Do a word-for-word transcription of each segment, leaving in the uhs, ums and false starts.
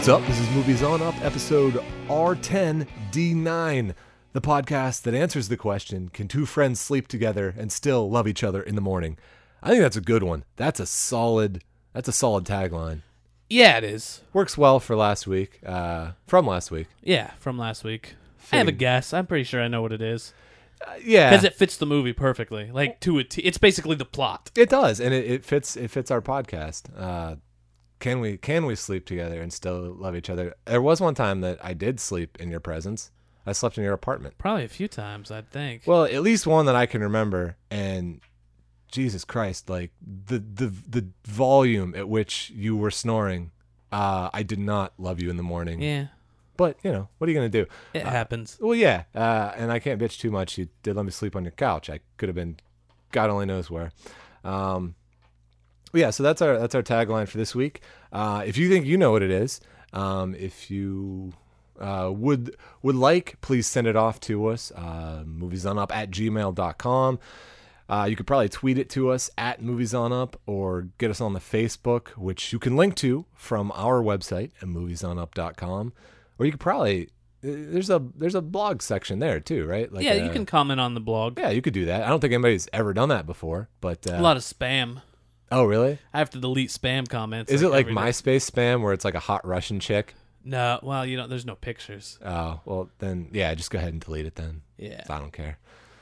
What's up? This is Movies On Up, episode R ten D nine, the podcast that answers the question, can two friends sleep together and still love each other in the morning? I think that's a good one. That's a solid, that's a solid tagline. Yeah, it is. Works well for last week, uh, from last week. Yeah, from last week. Fitting. I have a guess. I'm pretty sure I know what it is. Uh, yeah. Because it fits the movie perfectly. Like, to a T. It's basically the plot. It does, and it, it fits It fits our podcast. Uh, can we can we sleep together and still love each other? There was one time that I did sleep in your presence. I slept in your apartment. Probably a few times, I'd think. Well, at least one that I can remember, and Jesus Christ, like the the the volume at which you were snoring, uh, I did not love you in the morning. Yeah. But, you know, what are you going to do? It uh, happens. Well, yeah, uh, and I can't bitch too much. You did let me sleep on your couch. I could have been God only knows where. Um, yeah, so that's our that's our tagline for this week. Uh, if you think you know what it is, um, if you uh, would would like, please send it off to us, uh, moviesonup at gmail dot com. Uh, you could probably tweet it to us at moviesonup or get us on the Facebook, which you can link to from our website at moviesonup dot com. Or you could probably there's a there's a blog section there too, right? Like yeah, a, you can comment on the blog. Yeah, you could do that. I don't think anybody's ever done that before, but uh, A lot of spam. oh, really? I have to delete spam comments. Is it like every day. MySpace spam where it's like a hot Russian chick? No, well, you know, there's no pictures. Oh, well then, yeah, just go ahead and delete it then. Yeah. I don't care.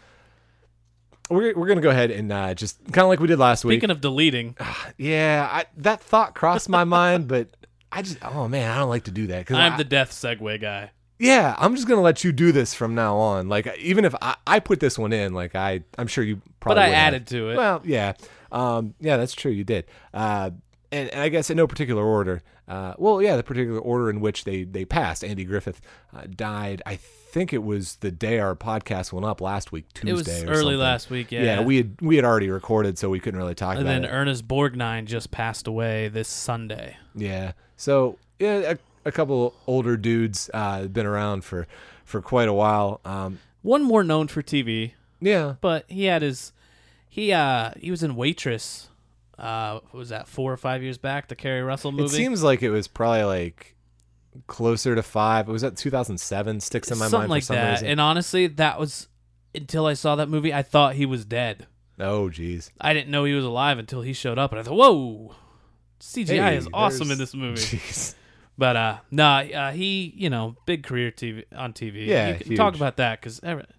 We're we're gonna go ahead and uh, just kind of like we did last week. Speaking of deleting, Yeah, I, that thought crossed my mind, but I just oh man, I don't like to do that because I'm the death segue guy. Yeah, I'm just gonna let you do this from now on. Like, even if I, I put this one in, like I, I'm sure you probably. But I would have. added to it. Well, yeah, um, yeah, that's true. You did, uh, and, and I guess in no particular order. Uh, well, yeah, the particular order in which they they passed. Andy Griffith uh, died. I think it was the day our podcast went up last week, Tuesday. It was or early something. last week. Yeah. Yeah, we had we had already recorded, so we couldn't really talk And about then it. Ernest Borgnine just passed away this Sunday. Yeah, so yeah, a, a couple older dudes uh, been around for for quite a while. Um, One more known for T V. yeah. But he had his, he uh he was in Waitress. Uh, what was that four or five years back? The Kerry Russell movie. It seems like it was probably like closer to five. Was that two thousand seven? Sticks in my Something mind like for some that. reason. And honestly, that was until I saw that movie. I thought he was dead. Oh, geez. I didn't know he was alive until he showed up, and I thought, "Whoa, C G I Hey, is awesome there's- in this movie." Jeez. But uh, nah, uh, he you know big career T V on T V. Yeah, you can huge. talk about that because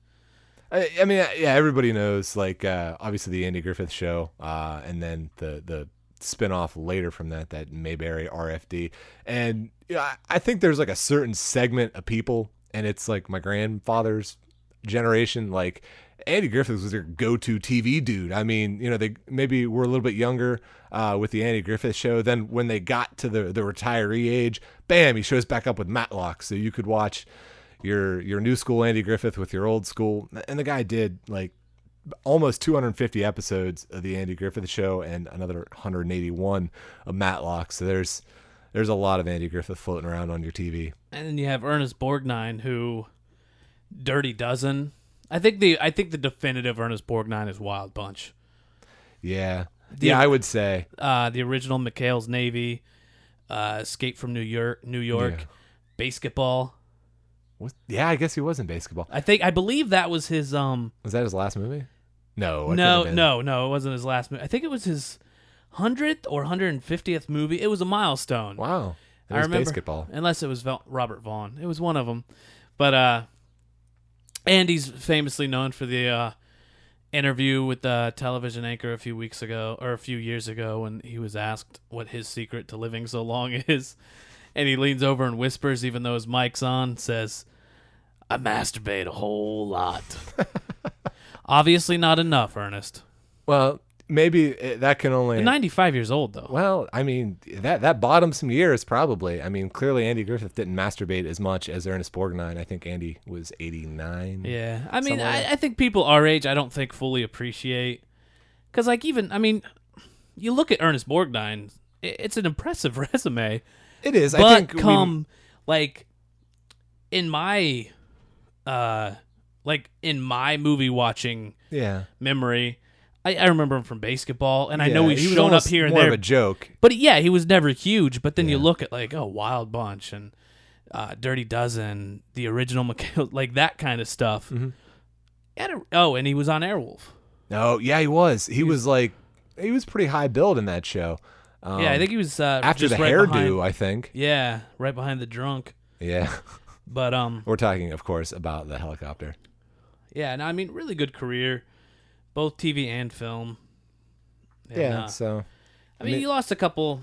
I, I mean, yeah, everybody knows, like, uh, obviously the Andy Griffith Show, uh, and then the the spin-off later from that, that Mayberry R F D. And you know, I, I think there's like a certain segment of people, and it's like my grandfather's generation, like Andy Griffith was their go-to T V dude. I mean, you know, they maybe were a little bit younger uh, with the Andy Griffith Show. Then when they got to the, the retiree age, bam, he shows back up with Matlock. So you could watch your your new school Andy Griffith with your old school. And the guy did like almost two hundred fifty episodes of the Andy Griffith Show and another one hundred eighty-one of Matlock. So there's there's a lot of Andy Griffith floating around on your T V. and then you have Ernest Borgnine, who Dirty Dozen. I think the I think the definitive Ernest Borgnine is Wild Bunch. Yeah. The- yeah, I would say. Uh, the original McHale's Navy, uh, Escape from New York, New York, Yeah. Basketball. What? Yeah, I guess he was in Basketball. I think I believe that was his. Um, Was that his last movie? No. it couldn't no, have been. no, no, it wasn't his last movie. I think it was his hundredth or hundred and fiftieth movie. It was a milestone. Wow. It I was remember, Basketball. unless it was Val- Robert Vaughn. It was one of them. But uh, Andy's famously known for the uh, interview with the television anchor a few weeks ago, or a few years ago, when he was asked what his secret to living so long is. And he leans over and whispers, even though his mic's on, says, "I masturbate a whole lot." Obviously not enough, Ernest. Well, maybe it, that can only... You're ninety-five years old, though. Well, I mean, that that bottomed some years probably. I mean, clearly Andy Griffith didn't masturbate as much as Ernest Borgnine. I think Andy was eighty-nine. Yeah, I mean, Somewhere. I, I think people our age, I don't think fully appreciate, because like even, I mean, you look at Ernest Borgnine, i- it's an impressive resume, It is. but I think we- come like in my, uh, like in my movie watching yeah. memory, I, I remember him from basketball, and I Yeah, know he's he was shown up almost here and more there. of a joke. But yeah, he was never huge. But then you Yeah. look at like, oh, Wild Bunch and uh, Dirty Dozen, the original McHale, like that kind of stuff. Mm-hmm. And a, oh, and he was on Airwolf. Oh, yeah, he was. He was like, he was pretty high build in that show. Um, yeah, I think he was uh, after just the right hairdo, behind- I think. Yeah, right behind the drunk. Yeah. But um, We're talking, of course, about the helicopter. yeah, no, I mean, really good career, both T V and film. And, Yeah, uh, so. I mean, mean- he lost a couple.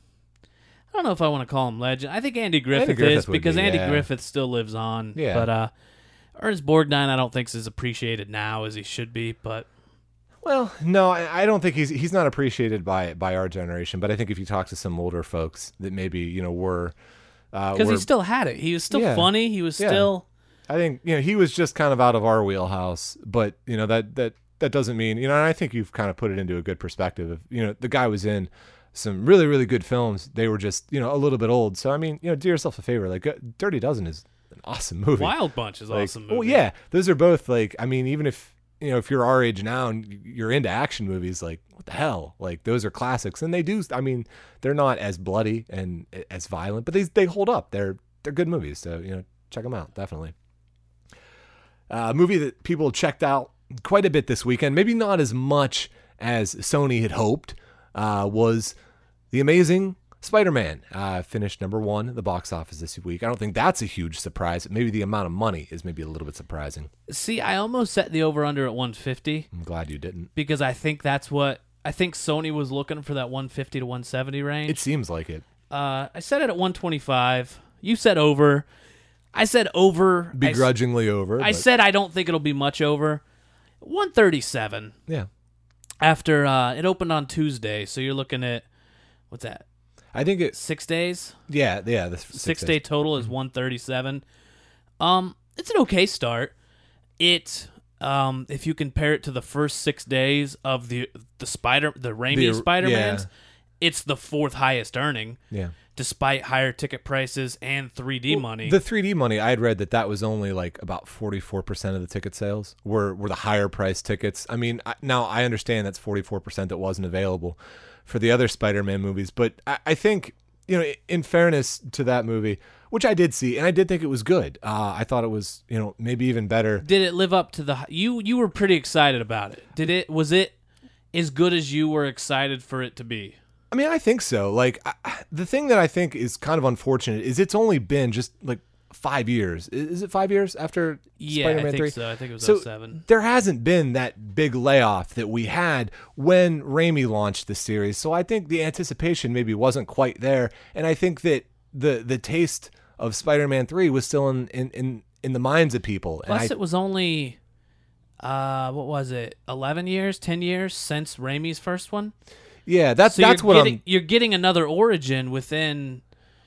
I don't know if I want to call him legend. I think Andy Griffith, Griffith is would because be, Andy yeah. Griffith still lives on. Yeah. But uh, Ernest Borgnine, I don't think is as appreciated now as he should be. But Well, no, I I don't think he's he's not appreciated by by our generation. But I think if you talk to some older folks that maybe you know were, uh, because he were- still had it, he was still Yeah. funny. He was Yeah. still. I think you know he was just kind of out of our wheelhouse. But you know that that that doesn't mean you know. And I think you've kind of put it into a good perspective. Of, you know, the guy was in some really really good films. They were just you know a little bit old. So I mean, you know, do yourself a favor. Like uh, Dirty Dozen is an awesome movie. Wild Bunch is Like, awesome movie. Oh yeah, those are both like. I mean, even if you know if you're our age now and you're into action movies, like what the hell? Like those are classics, and they do. I mean, they're not as bloody and as violent, but they they hold up. They're they're good movies. So you know, check them out definitely. Uh, a movie that people checked out quite a bit this weekend, maybe not as much as Sony had hoped, uh, was The Amazing Spider-Man. Uh, finished number one at the box office this week. I don't think that's a huge surprise. Maybe the amount of money is maybe a little bit surprising. See, I almost set the over under at one fifty I'm glad you didn't. because I think that's what I think Sony was looking for, that one fifty to one seventy range. It seems like it. Uh, I set it at one twenty-five. You said over. I said over. Begrudgingly over. I, I but said I don't think it'll be much over. one thirty-seven. yeah. After uh, it opened on Tuesday, so you're looking at what's that? I think it. Six days. Yeah, yeah. The six, Six days. day total is one thirty-seven. Um, it's an okay start. It um, if you compare it to the first six days of the the Spider the Raimi The- Spider-Mans, yeah. it's the fourth highest earning, Yeah. despite higher ticket prices and three D money. The three D money, I had read that that was only like about forty-four percent of the ticket sales were, were the higher price tickets. I mean, I, now I understand that's forty-four percent that wasn't available for the other Spider-Man movies, but I, I think, you know, in fairness to that movie, which I did see, and I did think it was good. Uh, I thought it was, you know, maybe even better. Did it live up to the you? You were pretty excited about it. Did it? Was it as good as you were excited for it to be? I mean, I think so. Like, I, the thing that I think is kind of unfortunate is it's only been just like five years. Is is it five years after Yeah, Spider-Man I think three? so. I think it was So oh seven. there hasn't been that big layoff that we had when Raimi launched the series. So I think the anticipation maybe wasn't quite there. And I think that the the taste of Spider-Man three was still in, in, in, in the minds of people. And Plus, I, it was only, uh, what was it? Eleven years, ten years since Raimi's first one. yeah, that's So that's you're what getting, I'm you're getting another origin within.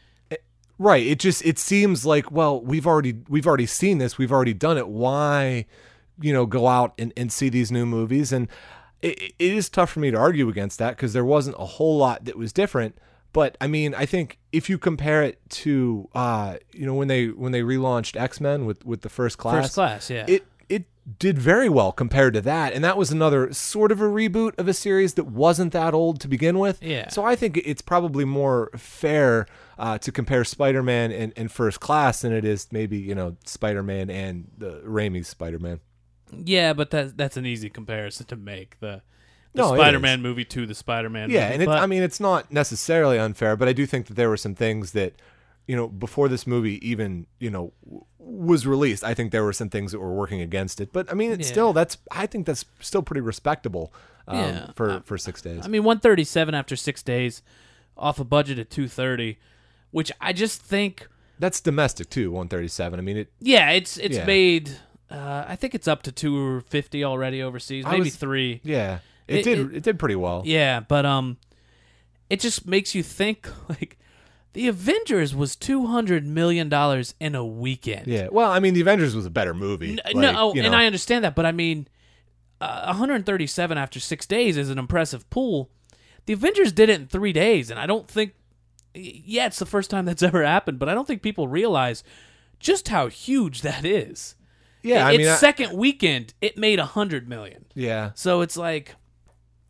right. It just it seems like, well, we've already we've already seen this, we've already done it. Why, you know, go out and, and see these new movies? And it, it is tough for me to argue against that because there wasn't a whole lot that was different. But I mean, I think if you compare it to, uh, you know, when they when they relaunched X-Men with, with the First Class, First Class, yeah. it it did very well compared to that, and that was another sort of a reboot of a series that wasn't that old to begin with. Yeah. So I think it's probably more fair uh, to compare Spider-Man and, and First Class than it is maybe you know Spider-Man and the Raimi's Spider-Man. Yeah, but that that's an easy comparison to make. The, the No, it Spider-Man is. movie to the Spider-Man Yeah, movie. and it, but, I mean it's not necessarily unfair, but I do think that there were some things that, you know, before this movie even you know w- was released, I think there were some things that were working against it. But I mean, it's Yeah. still that's I think that's still pretty respectable um, Yeah. for Uh, for six days. I mean, one thirty-seven after six days, off a budget of two thirty, which I just think, That's domestic too, one thirty-seven. I mean, it. yeah, it's it's Yeah. made. Uh, I think it's up to two fifty already overseas, I maybe was- three. Yeah, it, It- did. it- It, did pretty well. Yeah, but um, it just makes you think like the Avengers was two hundred million dollars in a weekend. Yeah. Well, I mean, the Avengers was a better movie. N- Like, no, oh, you and know. I understand that, but I mean, uh, one thirty-seven after six days is an impressive pool. The Avengers did it in three days, and I don't think. Yeah, it's the first time that's ever happened, but I don't think people realize just how huge that is. Yeah, I its mean, I- second weekend, it made a hundred million. yeah. So it's like,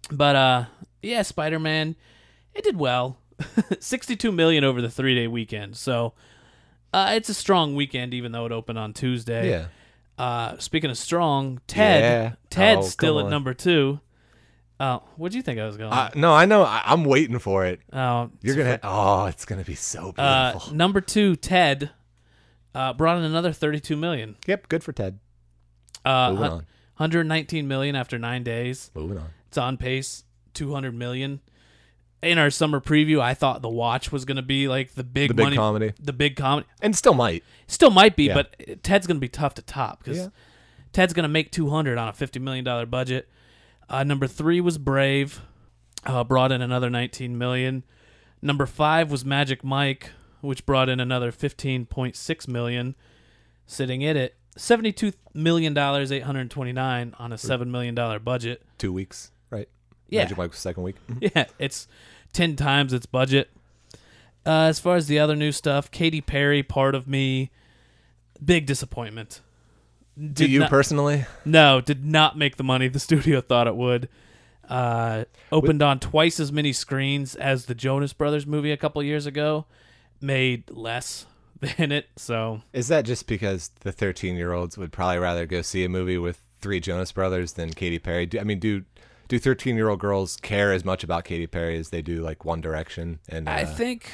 But uh, yeah, Spider-Man, it did well. sixty-two million over the three-day weekend. So uh, it's a strong weekend, even though it opened on Tuesday. Yeah. Uh, speaking of strong, Ted. Yeah. Ted's Oh, still come at on. number two. Uh, what'd you think I was going? Uh, no, I know. I, I'm waiting for it. Oh, You're gonna. Oh, it's gonna be so uh, beautiful. number two, Ted, uh, brought in another thirty-two million. Yep. Good for Ted. Uh, Moving hun- on. one hundred nineteen million after nine days. Moving on. It's on pace, two hundred million. In our summer preview, I thought The Watch was going to be like the big The big money, comedy, the big comedy. and still might. Still might be, Yeah. but Ted's going to be tough to top because Yeah. Ted's going to make two hundred on a fifty million dollar budget. Uh, number three was Brave, uh, brought in another nineteen million. Number five was Magic Mike, which brought in another fifteen point six million, sitting it at seventy-two million dollars, eight hundred twenty-nine on a seven million dollar budget. Two weeks, right? Yeah. Magic Mike's second week. Mhm. Yeah, it's ten times its budget. Uh, as far as the other new stuff, Katy Perry, Part of Me, big disappointment. To Did you not- personally, No, did not make the money the studio thought it would. Uh, opened on twice as many screens as the Jonas Brothers movie a couple years ago. Made less than it, so is that just because the thirteen-year-olds would probably rather go see a movie with three Jonas Brothers than Katy Perry? Do, I mean, do do thirteen-year-old girls care as much about Katy Perry as they do like One Direction and uh, I think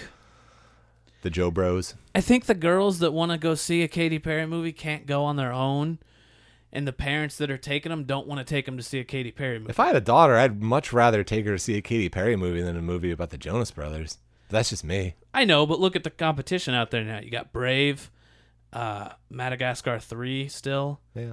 the Joe Bros? I think the girls that want to go see a Katy Perry movie can't go on their own, and the parents that are taking them don't want to take them to see a Katy Perry movie. If I had a daughter, I'd much rather take her to see a Katy Perry movie than a movie about the Jonas Brothers. That's just me. I know, but look at the competition out there now. You got Brave, uh, Madagascar three still. Yeah.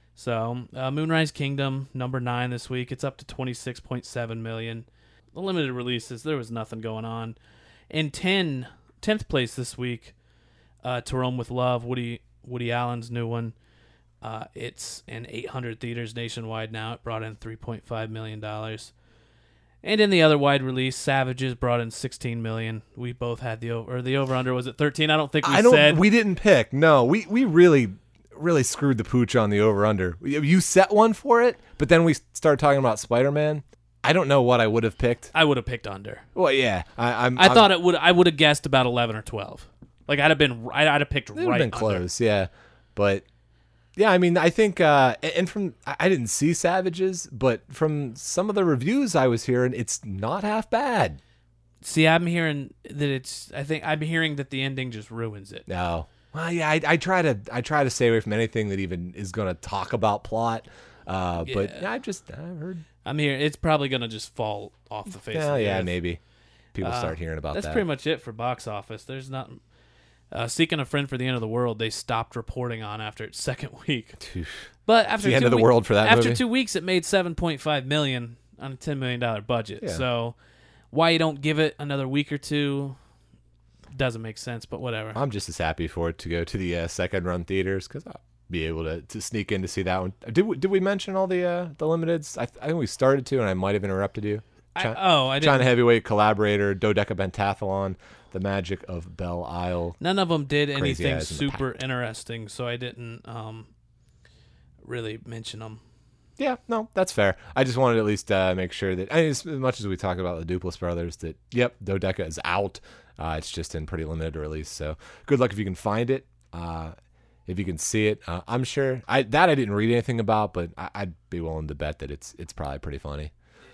So uh, Moonrise Kingdom, number nine this week. It's up to twenty-six point seven million. The limited releases, there was nothing going on. In ten, tenth place this week, uh, To Rome with Love, Woody Woody Allen's new one. Uh, it's in eight hundred theaters nationwide now. It brought in three point five million dollars. And in the other wide release, Savages brought in sixteen million dollars. We both had the over, or the over-under was at thirteen. I don't think we I don't. said. We didn't pick. No, we we really really screwed the pooch on the over under. You set one for it, but then we started talking about Spider-Man. I don't know what I would have picked. I would have picked under. Well, yeah, I, I'm. I I'm, thought it would. I would have guessed about eleven or twelve. Like I'd have been. I'd have picked it would right. have been under. close. Yeah, but yeah, I mean, I think, uh, and from I I didn't see Savages, but from some of the reviews I was hearing, it's not half bad. See, I'm hearing that it's. I think I'm hearing that the ending just ruins it. No. Well, yeah, I, I try to I try to stay away from anything that even is going to talk about plot. Uh, But Yeah. yeah, I just I've heard. I'm hearing it's probably gonna just fall off the face. Yeah, of the yeah, earth. maybe people Uh, start hearing about That's that. pretty much it for box office. There's not. Uh, Seeking a Friend for the End of the World, they stopped reporting on after its second week. But after the end two of the week- world for that After movie. two weeks, it made seven point five million on a ten million dollar budget. Yeah. So, why you don't give it another week or two doesn't make sense. But whatever. I'm just as happy for it to go to the uh, second run theaters because I'll be able to, to sneak in to see that one. Did we, did we mention all the uh, the limiteds? I, th- I think we started to, and I might have interrupted you. I, Chi- oh, I didn't. China Heavyweight Collaborator, Dodeca Pentathlon, The Magic of Belle Isle. None of them did Crazy anything Eyes in the super interesting, so I didn't um, really mention them. Yeah, no, that's fair. I just wanted to at least uh, make sure that, I mean, as much as we talk about the Duplass brothers, that, yep, Dodeca is out. Uh, it's just in pretty limited release. So good luck if you can find it. Uh, if you can see it, uh, I'm sure I that I didn't read anything about, but I, I'd be willing to bet that it's it's probably pretty funny.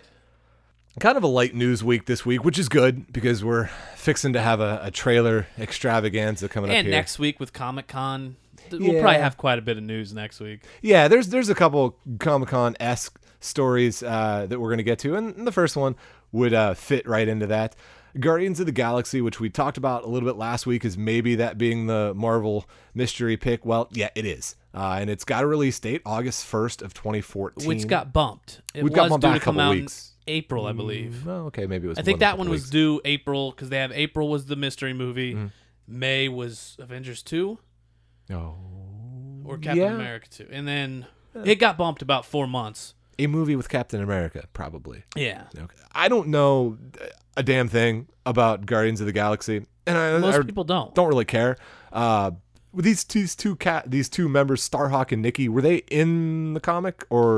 Kind of a light news week this week, which is good because we're fixing to have a, a trailer extravaganza coming up And here. next week with Comic Con, we'll Yeah. probably have quite a bit of news next week. Yeah, there's there's a couple Comic-Con esque stories uh, that we're gonna get to, and the first one would uh, fit right into that. Guardians of the Galaxy, which we talked about a little bit last week, is maybe that being the Marvel mystery pick. Well, yeah, it is, uh, and it's got a release date, August first of twenty fourteen, Which got bumped. It Which was got bumped due back to a come couple out weeks. in April, I believe. Oh, okay, maybe it was. I think more than a that one couple was weeks. due April because they have April was the mystery movie. Mm-hmm. May was Avengers two Oh, or Captain yeah. America two, and then it got bumped about four months. A movie with Captain America, probably. Yeah, Okay. I don't know a damn thing about Guardians of the Galaxy, and I, most I people don't. don't really care. Uh, with these two, these two cat, these two members, Starhawk and Nikki, were they in the comic or?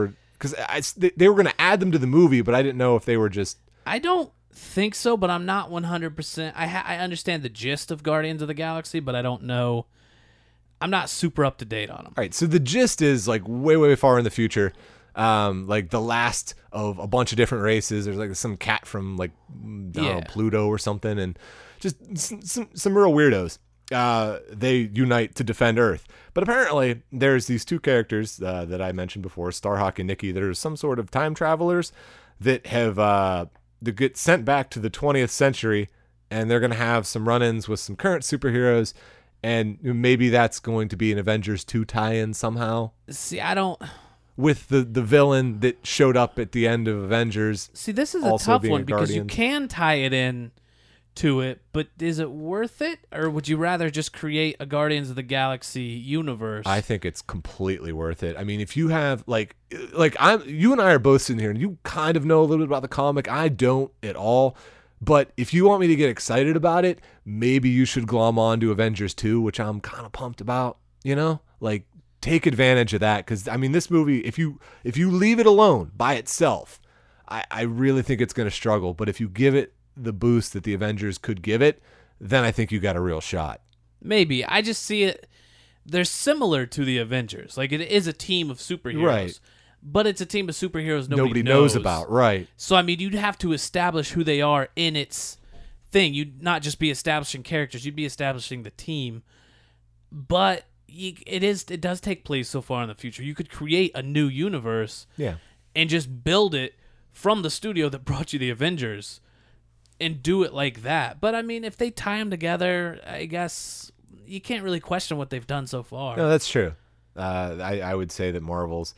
Because they, they were going to add them to the movie, but I didn't know if they were just. I don't think so, but I'm not one hundred percent. I ha- I understand the gist of Guardians of the Galaxy, but I don't know. I'm not super up to date on them. All right, so the gist is like way, way far in the future. Um, like the last of a bunch of different races. There's like some cat from like I don't Yeah. know, Pluto or something, and just some some, some real weirdos. Uh, they unite to defend Earth. But apparently, there's these two characters uh, that I mentioned before, Starhawk and Nikki, that are some sort of time travelers that have uh, that get sent back to the twentieth century, and they're going to have some run-ins with some current superheroes, and maybe that's going to be an Avengers two tie-in somehow See, I don't. with the, the villain that showed up at the end of Avengers. See, this is a Also tough being one a because you Guardian. can tie it in to it, but is it worth it, or would you rather just create a Guardians of the Galaxy universe? I think it's completely worth it. I mean, if you have like, like I'm, you and I are both sitting here, and you kind of know a little bit about the comic. I don't at all. But if you want me to get excited about it, maybe you should glom on to Avengers two, which I'm kind of pumped about. You know, like take advantage of that because I mean, this movie, if you if you leave it alone by itself, I, I really think it's going to struggle. But if you give it the boost that the Avengers could give it, then I think you got a real shot. Maybe. I just see it. They're similar to the Avengers. Like, it is a team of superheroes. Right. But it's a team of superheroes nobody, Nobody knows about, right? So, I mean, you'd have to establish who they are in its thing. You'd not just be establishing characters. You'd be establishing the team. But you, it is it does take place so far in the future. You could create a new universe Yeah. and just build it from the studio that brought you the Avengers and do it like that. But, I mean, if they tie them together, I guess you can't really question what they've done so far. No, that's true. Uh, I, I would say that Marvel's,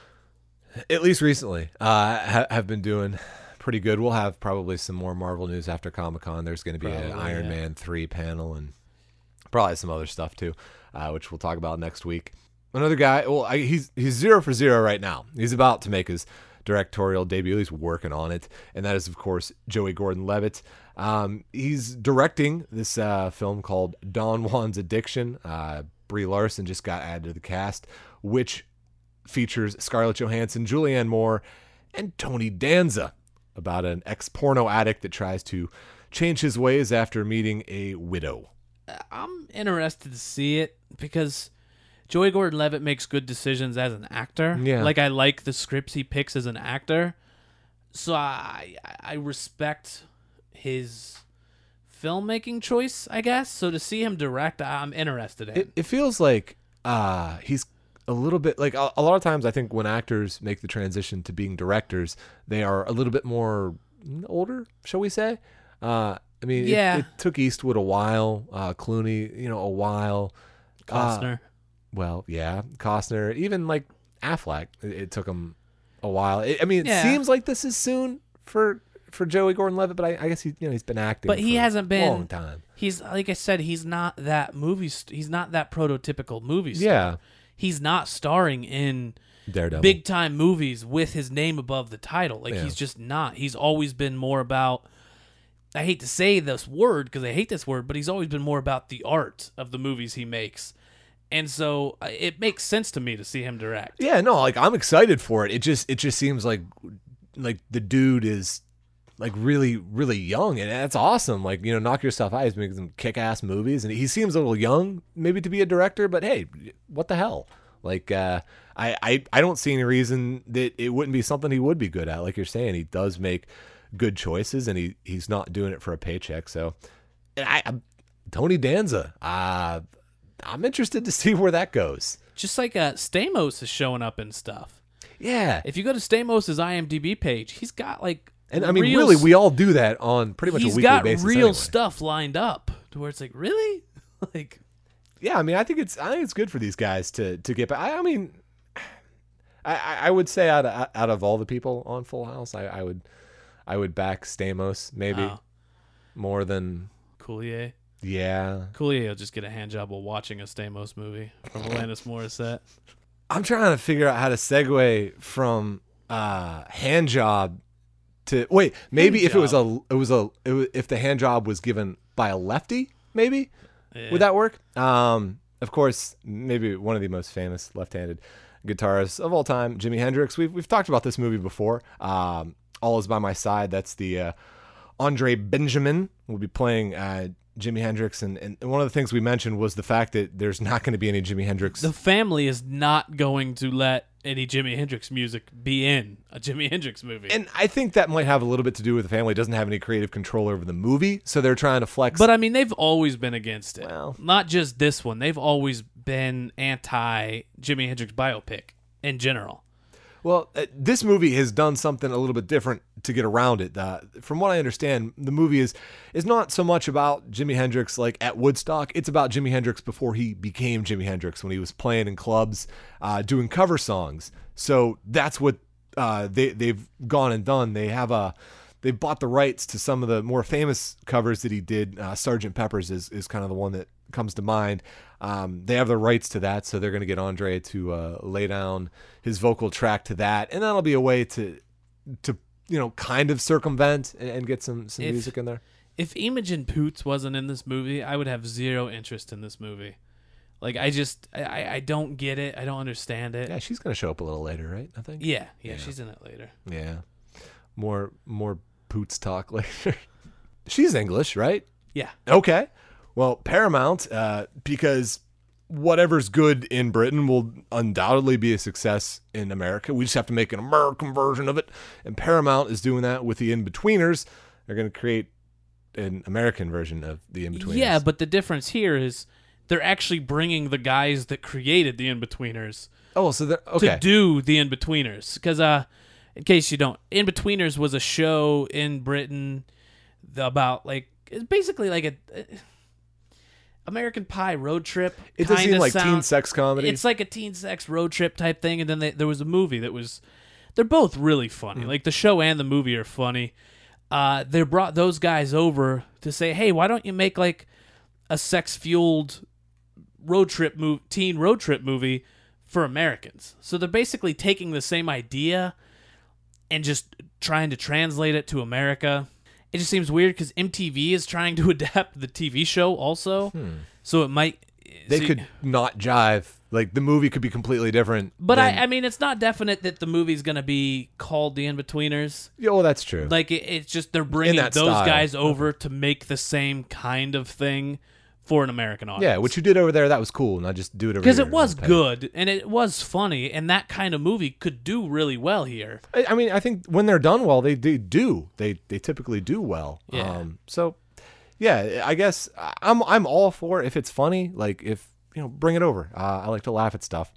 at least recently, uh, ha- have been doing pretty good. We'll have probably some more Marvel news after Comic-Con. There's going to be an Probably, Iron yeah. Man three panel and probably some other stuff too, uh, which we'll talk about next week. Another guy, well, I, he's he's zero for zero right now. He's about to make his directorial debut. He's working on it, and that is, of course, Joey Gordon-Levitt. Um, he's directing this uh, film called Don Juan's Addiction. Uh, Brie Larson just got added to the cast, which features Scarlett Johansson, Julianne Moore, and Tony Danza, about an ex-porno addict that tries to change his ways after meeting a widow. I'm interested to see it because Joey Gordon-Levitt makes good decisions as an actor. Yeah. Like, I like the scripts he picks as an actor. So I I respect his filmmaking choice, I guess. So to see him direct, I'm interested in. It, it feels like uh, he's a little bit like a, a lot of times I think when actors make the transition to being directors, they are a little bit more older, shall we say? Uh, I mean, it- Yeah. it, took Eastwood a while, uh, Clooney, you know, a while. Uh, Costner. well, yeah, Costner, even like Affleck, it, it took him a while. It, I mean, it Yeah. seems like this is soon for for Joey Gordon-Levitt, but I, I guess he, you know, he's been acting, But he for hasn't a been- long time. He's, like I said, he's not that movie. St- he's not that prototypical movie star. Yeah, He's not starring in Daredevil. big time movies with his name above the title. Like, Yeah. he's just not. He's always been more about, I hate to say this word because I hate this word, but he's always been more about the art of the movies he makes. And so uh, it makes sense to me to see him direct. Yeah, no, like I'm excited for it. It just it just seems like like the dude is like really really young, and that's awesome. Like, you know, knock yourself out. He's making some kick-ass movies, and he seems a little young maybe to be a director, but hey, what the hell? Like uh I I I don't see any reason that it wouldn't be something he would be good at. Like you're saying, he does make good choices, and he he's not doing it for a paycheck. So and I, I Tony Danza, uh I'm interested to see where that goes. Just like uh, Stamos is showing up and stuff. Yeah. If you go to Stamos' I M D B page, he's got like And I mean, real really, s- we all do that on pretty much a he's weekly got basis. real anyway. stuff lined up to where it's like, really? Like, Yeah, I mean, I think it's I think it's good for these guys to to get back. I, I mean, I, I I would say out of out of all the people on Full House, I, I would I would back Stamos maybe Oh. more than Coulier. yeah. Coulier will just get a hand job while watching a Stamos movie from Alanis Morissette. I'm trying to figure out how to segue from uh, hand job to wait. Maybe Hand if it was job. a it was a it was, if the hand job was given by a lefty, maybe. Yeah. Would that work? Um, of course, maybe one of the most famous left-handed guitarist of all time, Jimi Hendrix. We've we've talked about this movie before. Um, All Is by My Side. That's the uh, Andre Benjamin will be playing uh, Jimi Hendrix, and, and one of the things we mentioned was the fact that there's not going to be any Jimi Hendrix. The family is not going to let any Jimi Hendrix music be in a Jimi Hendrix movie. And I think that might have a little bit to do with the family doesn't have any creative control over the movie, so they're trying to flex. But I mean, they've always been against it. Well. Not just this one. They've always been anti Jimi Hendrix biopic in general. Well, uh, this movie has done something a little bit different to get around it. Uh, from what I understand, the movie is is not so much about Jimi Hendrix like at Woodstock. It's about Jimi Hendrix before he became Jimi Hendrix, when he was playing in clubs, uh, doing cover songs. So that's what uh, they they've gone and done. They have a they bought the rights to some of the more famous covers that he did. Uh, Sergeant Pepper's is is kind of the one that comes to mind. Um, they have the rights to that, so they're going to get Andre to uh, lay down his vocal track to that, and that'll be a way to, to you know, kind of circumvent and, and get some, some If- music in there. If Imogen Poots wasn't in this movie, I would have zero interest in this movie. Like, I just, I, I don't get it. I don't understand it. Yeah, she's going to show up a little later, right? I think. Yeah, yeah, Yeah. she's in it later. Yeah, more more Poots talk later. She's English, right? Yeah. Okay. Well, Paramount, uh, because whatever's good in Britain will undoubtedly be a success in America. We just have to make an American version of it. And Paramount is doing that with the In-Betweeners. They're going to create an American version of the In-Betweeners. Yeah, but the difference here is they're actually bringing the guys that created the In-Betweeners Oh, so they're, okay. to do the In-Betweeners. Because, uh, in case you don't, In-Betweeners was a show in Britain about, like, it's basically like a... American Pie road trip. It does seem kinda like teen sound- sex comedy. It's like a teen sex road trip type thing, and then they, there was a movie that was. They're both really funny. Mm. Like the show and the movie are funny. Uh, they brought those guys over to say, "Hey, why don't you make like a sex fueled road trip move, teen road trip movie for Americans?" So they're basically taking the same idea and just trying to translate it to America. It just seems weird because M T V is trying to adapt the T V show also, so it might. they so- could not jive. Like, the movie could be completely different. But than- I, I mean, it's not definite that the movie's going to be called The In-Betweeners. Yeah, well, that's true. Like, it, it's just they're bringing that those style. guys over to make the same kind of thing for an American audience. yeah, what you did over there, that was cool. And I just do it over here. Because it was Okay. good, and it was funny, and that kind of movie could do really well here. I I mean, I think when they're done well, they, they do. They they typically do well. Yeah. Um, so, yeah, I guess I'm I'm all for if it's funny. Like, if you know, bring it over. Uh, I like to laugh at stuff.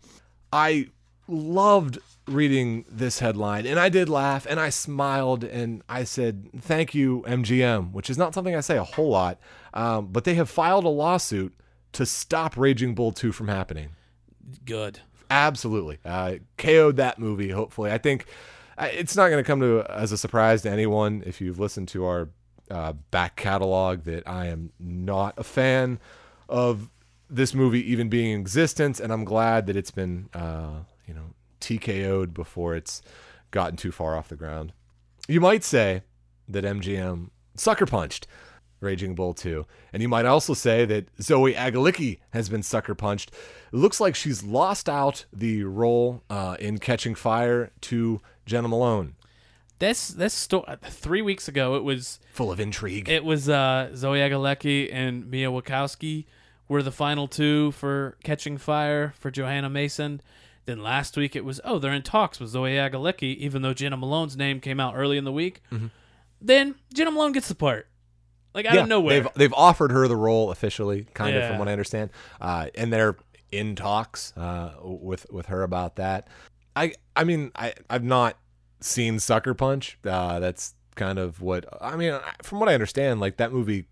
I loved reading this headline, and I did laugh, and I smiled, and I said, "Thank you, M G M," which is not something I say a whole lot. Um, but they have filed a lawsuit to stop Raging Bull two from happening. Good. Absolutely. Uh, K O'd that movie, hopefully. I think uh, it's not going to come to as a surprise to anyone if you've listened to our uh, back catalog that I am not a fan of this movie even being in existence, and I'm glad that it's been, uh, you know, T K O'd before it's gotten too far off the ground. You might say that M G M sucker punched Raging Bull two. And you might also say that Zoe Agalicki has been sucker punched. It looks like she's lost out the role uh, in Catching Fire to Jenna Malone. This this story three weeks ago, it was Full of intrigue. it was uh, Zoe Agalecki and Mia Wachowski were the final two for Catching Fire for Johanna Mason. Then last week it was, oh, they're in talks with Zoe Agalecki, even though Jenna Malone's name came out early in the week. Mm-hmm. Then Jenna Malone gets the part. Like, out of nowhere. They've, they've offered her the role officially, kind of, Yeah. from what I understand. Uh, and they're in talks uh, with with her about that. I I mean, I, I've not seen Sucker Punch. Uh, that's kind of what... I mean, from what I understand, like, that movie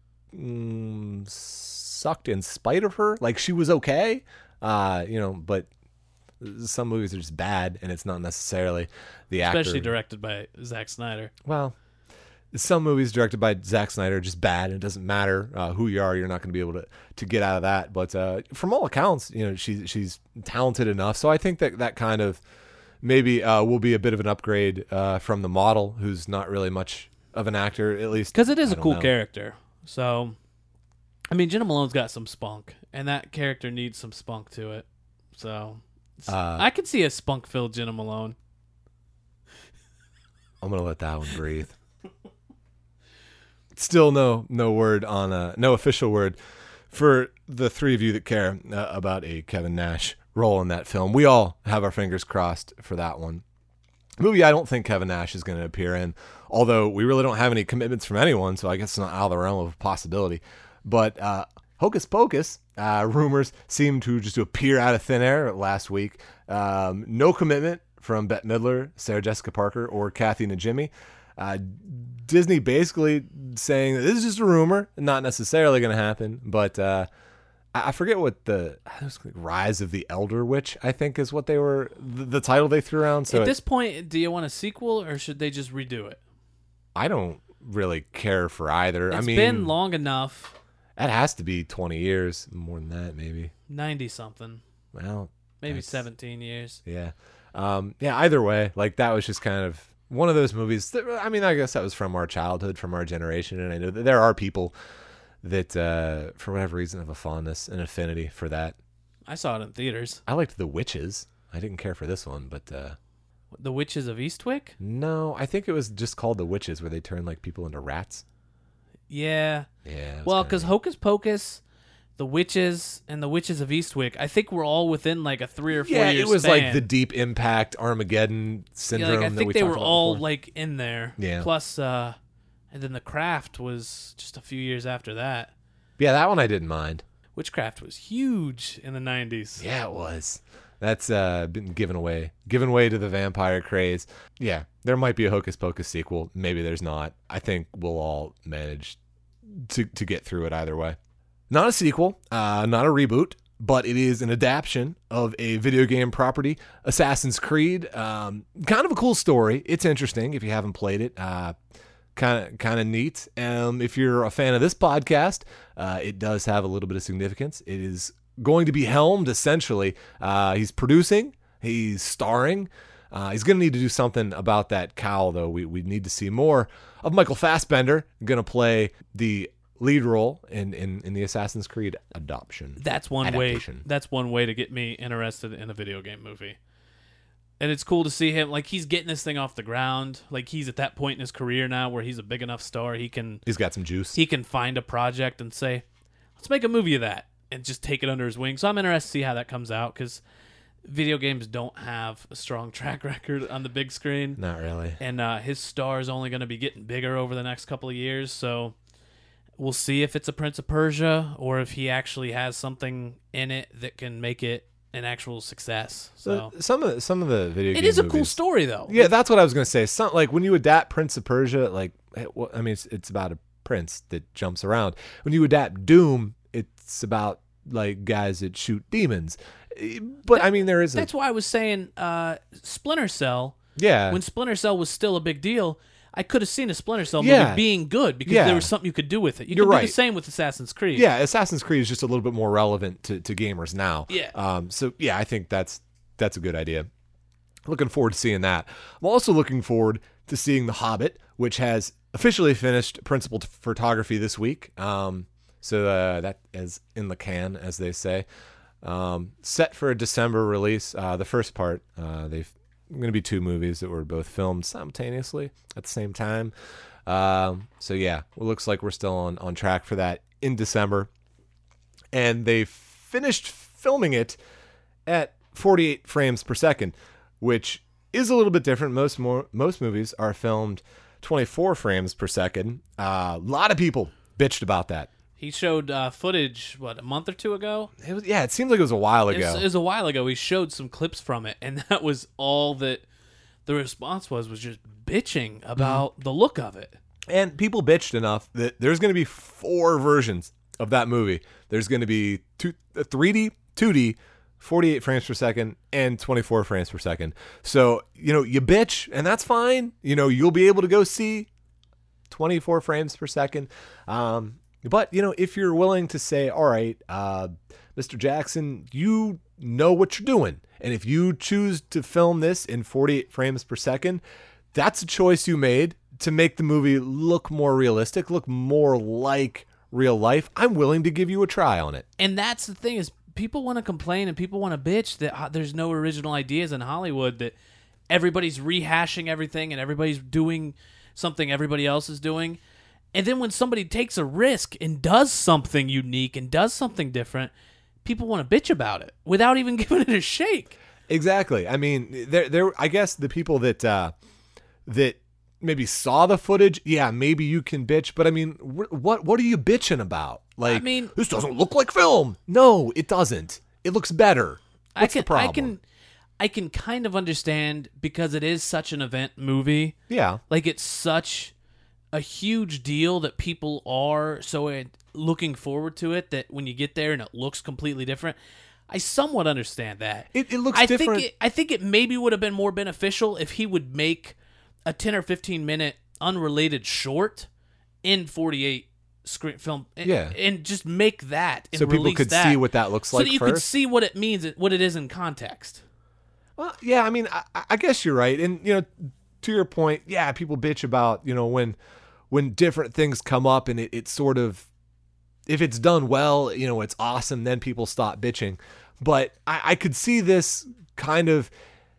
mm, sucked in spite of her. Like, she was okay, uh, you know, but some movies are just bad, and it's not necessarily the actor. Especially directed by Zack Snyder. Well, some movies directed by Zack Snyder are just bad, and it doesn't matter uh, who you are. You're not going to be able to, to get out of that. But uh, from all accounts, you know, she's she's talented enough. So I think that that kind of maybe uh, will be a bit of an upgrade uh, from the model, who's not really much of an actor, at least. Because it is I a don't cool know. character. So, I mean, Jenna Malone's got some spunk, and that character needs some spunk to it. So, Uh, I could see a spunk-filled Jenna Malone. I'm gonna let that one breathe. Still no no word on uh, no official word for the three of you that care uh, about a Kevin Nash role in that film. We all have our fingers crossed for that one. Movie I don't think Kevin Nash is going to appear in, although we really don't have any commitments from anyone, so I guess it's not out of the realm of possibility. But uh, Hocus Pocus, uh, rumors seem to just appear out of thin air last week. Um, no commitment from Bette Midler, Sarah Jessica Parker, or Kathy Najimy. Uh, Disney basically saying that this is just a rumor, not necessarily going to happen, but uh, I forget what the it was like Rise of the Elder Witch, I think, is what they were the, the title they threw around. So At it, this point, do you want a sequel or should they just redo it? I don't really care for either. It's I mean, been long enough. That has to be twenty years, more than that, maybe. ninety something. Well, Maybe that's- seventeen years. Yeah, um, yeah. Either way, like that was just kind of one of those movies. That, I mean, I guess that was from our childhood, from our generation, and I know that there are people that, uh, for whatever reason, have a fondness and affinity for that. I saw it in theaters. I liked The Witches. I didn't care for this one, but uh, The Witches of Eastwick? no, I think it was just called The Witches, where they turn like people into rats. Yeah. Yeah. it was Well, kinda because neat. Hocus Pocus, The Witches, and The Witches of Eastwick, I think we're all within like a three or four yeah, year it was span. like the Deep Impact Armageddon Yeah, syndrome. like, I that think we they talked were about all before. like in there. Yeah. Plus, uh, and then The Craft was just a few years after that. Yeah, that one I didn't mind. Witchcraft was huge in the nineties. Yeah, it was. That's uh, been given away, given away to the vampire craze. Yeah, there might be a Hocus Pocus sequel. Maybe there's not. I think we'll all manage to to get through it either way. Not a sequel, uh, not a reboot, but it is an adaptation of a video game property, Assassin's Creed. Um, kind of a cool story. It's interesting if you haven't played it. Uh, kind of kind of neat. Um, if you're a fan of this podcast, uh, it does have a little bit of significance. It is going to be helmed, essentially. Uh, he's producing, he's starring. Uh, he's going to need to do something about that cowl, though. We we need to see more of Michael Fassbender, going to play the lead role in, in, in the Assassin's Creed adoption. That's one Adaptation. way. That's one way to get me interested in a video game movie. And it's cool to see him, like, he's getting this thing off the ground. Like, he's at that point in his career now where he's a big enough star. He can He's got some juice. he can find a project and say, let's make a movie of that, and just take it under his wing. So I'm interested to see how that comes out, because video games don't have a strong track record on the big screen. Not really. And uh, his star is only going to be getting bigger over the next couple of years. So we'll see if it's a Prince of Persia or if he actually has something in it that can make it an actual success. So So some of the, some of the video it game is a movies, cool story, though. Yeah, that's what I was going to say. Some, like when you adapt Prince of Persia, like it- well, I mean, it's, it's about a prince that jumps around. When you adapt Doom, it's about like guys that shoot demons. Eh, But I mean, there is a That's why I was saying uh, Splinter Cell. yeah. When Splinter Cell was still a big deal, I could have seen a Splinter Cell Yeah. movie being good because Yeah. there was something you could do with it. You You're could do right. the same with Assassin's Creed. Yeah, Assassin's Creed is just a little bit more relevant to, to gamers now. Yeah. Um. So yeah, I think that's that's a good idea. Looking forward to seeing that. I'm also looking forward to seeing The Hobbit, which has officially finished principal t- photography this week. Um. So uh, that is in the can, as they say. Um. Set for a December release. Uh. The first part. Uh. They've going to be two movies that were both filmed simultaneously at the same time. Um, so yeah, it looks like we're still on, on track for that in December. And they finished filming it at forty-eight frames per second, which is a little bit different. Most more most movies are filmed twenty-four frames per second. Uh, a lot of people bitched about that. He showed uh, footage, what, a month or two ago? It was, yeah, it seems like it was a while It ago. was, it was a while ago. He showed some clips from it, and that was all that the response was, was just bitching about Mm-hmm. the look of it. And people bitched enough that there's going to be four versions of that movie. There's going to be two, uh, three D, two D, forty-eight frames per second, and twenty-four frames per second. So, you know, you bitch, and that's fine. You know, you'll be able to go see twenty-four frames per second. Um, but, you know, if you're willing to say, all right, uh, Mister Jackson, you know what you're doing. And if you choose to film this in forty-eight frames per second, that's a choice you made to make the movie look more realistic, look more like real life. I'm willing to give you a try on it. And that's the thing is people want to complain and people want to bitch that uh, there's no original ideas in Hollywood, that everybody's rehashing everything and everybody's doing something everybody else is doing. And then when somebody takes a risk and does something unique and does something different, people want to bitch about it without even giving it a shake. Exactly. I mean, there, there. I guess the people that uh, that maybe saw the footage, yeah, maybe you can bitch. But I mean, wh- what what are you bitching about? Like, I mean, this doesn't look like film. No, it doesn't. It looks better. What's I can, the problem? I can, I can kind of understand, because it is such an event movie. Yeah. Like, it's such a huge deal that people are so uh, looking forward to it, that when you get there and it looks completely different, I somewhat understand that. It, it looks I different. Think it, I think it maybe would have been more beneficial if he would make a ten or fifteen minute unrelated short in forty-eight screen film, and, Yeah. and just make that and so people release could that, see what that looks so like that you first. could see what it means, what it is in context. Well, yeah, I mean, I, I guess you're right. And, you know, to your point, yeah, people bitch about, you know, when when different things come up and it, it sort of, if it's done well, you know, it's awesome, then people stop bitching. But I, I could see this kind of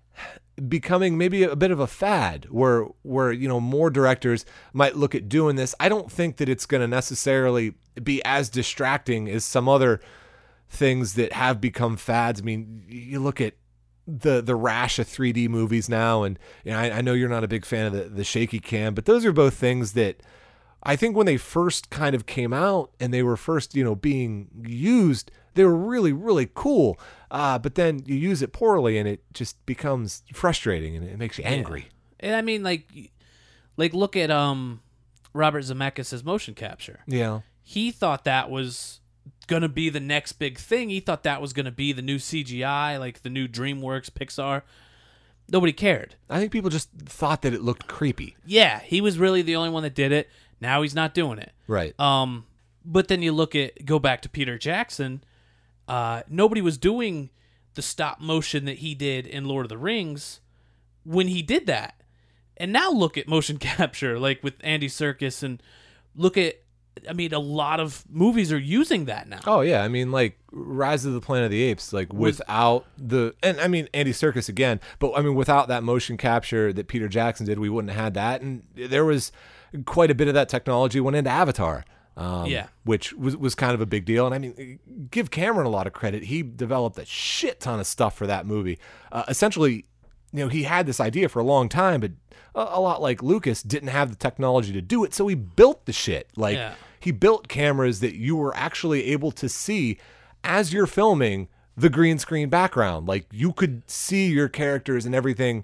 becoming maybe a bit of a fad where, where, you know, more directors might look at doing this. I don't think that it's going to necessarily be as distracting as some other things that have become fads. I mean, you look at the the rash of three D movies now, and you know, I, I know you're not a big fan of the, the shaky cam, but those are both things that I think when they first kind of came out and they were first, you know, being used, they were really, really cool. Uh, but then you use it poorly and it just becomes frustrating and it makes you angry. Yeah. And I mean, like, like look at um Robert Zemeckis' motion capture. Yeah. He thought that was going to be the next big thing. He thought that was going to be the new C G I, like the new DreamWorks, Pixar. Nobody cared. I think people just thought that it looked creepy. Yeah, he was really the only one that did it. Now he's not doing it. Right. Um, but then you look at, go back to Peter Jackson. Uh, nobody was doing the stop motion that he did in Lord of the Rings when he did that. And now look at motion capture, like with Andy Serkis, and look at, I mean, a lot of movies are using that now. Oh yeah, I mean, like Rise of the Planet of the Apes, like without the, and I mean Andy Serkis again, but I mean without that motion capture that Peter Jackson did, we wouldn't have had that. And there was quite a bit of that technology went into Avatar, um, yeah, which was was kind of a big deal. And I mean, give Cameron a lot of credit; he developed a shit ton of stuff for that movie. Uh, essentially, you know, he had this idea for a long time, but a, a lot like Lucas didn't have the technology to do it, so he built the shit. Like. Yeah. He built cameras that you were actually able to see as you're filming the green screen background. Like you could see your characters and everything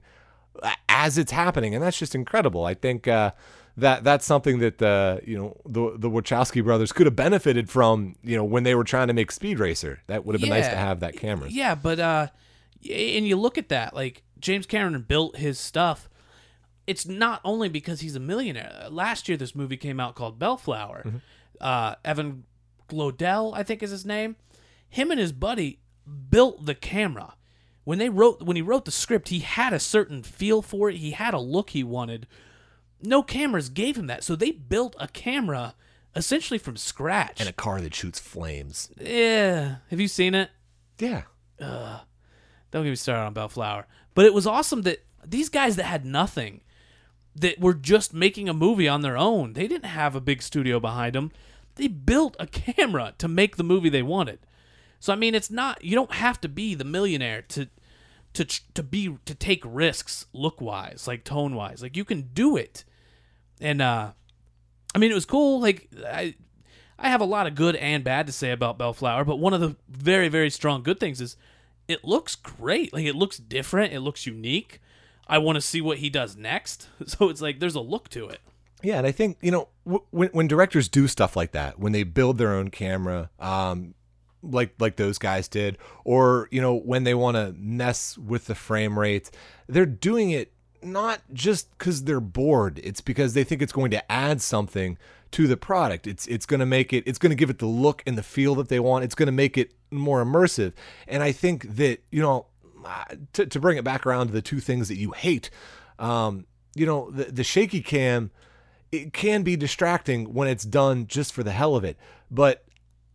as it's happening. And that's just incredible. I think uh, that that's something that, uh, you know, the, the Wachowski brothers could have benefited from, you know, when they were trying to make Speed Racer. That would have been yeah. nice to have that camera. Yeah, but, uh, and you look at that, like James Cameron built his stuff. It's not only because he's a millionaire. Last year, this movie came out called Bellflower. Mm-hmm. Uh, Evan Glodell, I think is his name. Him and his buddy built the camera. When they wrote, when he wrote the script, he had a certain feel for it. He had a look he wanted. No cameras gave him that, so they built a camera essentially from scratch. And a car that shoots flames. Yeah, have you seen it? Yeah. Uh, don't get me started on Bellflower. But it was awesome that these guys that had nothing, that were just making a movie on their own. They didn't have a big studio behind them. They built a camera to make the movie they wanted. So I mean, it's not, you don't have to be the millionaire to to to be to take risks look wise, like tone wise. Like you can do it. And uh I mean, it was cool. Like I I have a lot of good and bad to say about Bellflower, but one of the very very strong good things is it looks great. Like it looks different, it looks unique. I want to see what he does next. So it's like there's a look to it. Yeah, and I think, you know, w- when when directors do stuff like that, when they build their own camera, um, like like those guys did, or, you know, when they want to mess with the frame rate, they're doing it not just because they're bored. It's because they think it's going to add something to the product. It's it's going to make it, it's going to give it the look and the feel that they want. It's going to make it more immersive. And I think that, you know, To, to bring it back around to the two things that you hate, um, you know, the, the shaky cam, it can be distracting when it's done just for the hell of it. But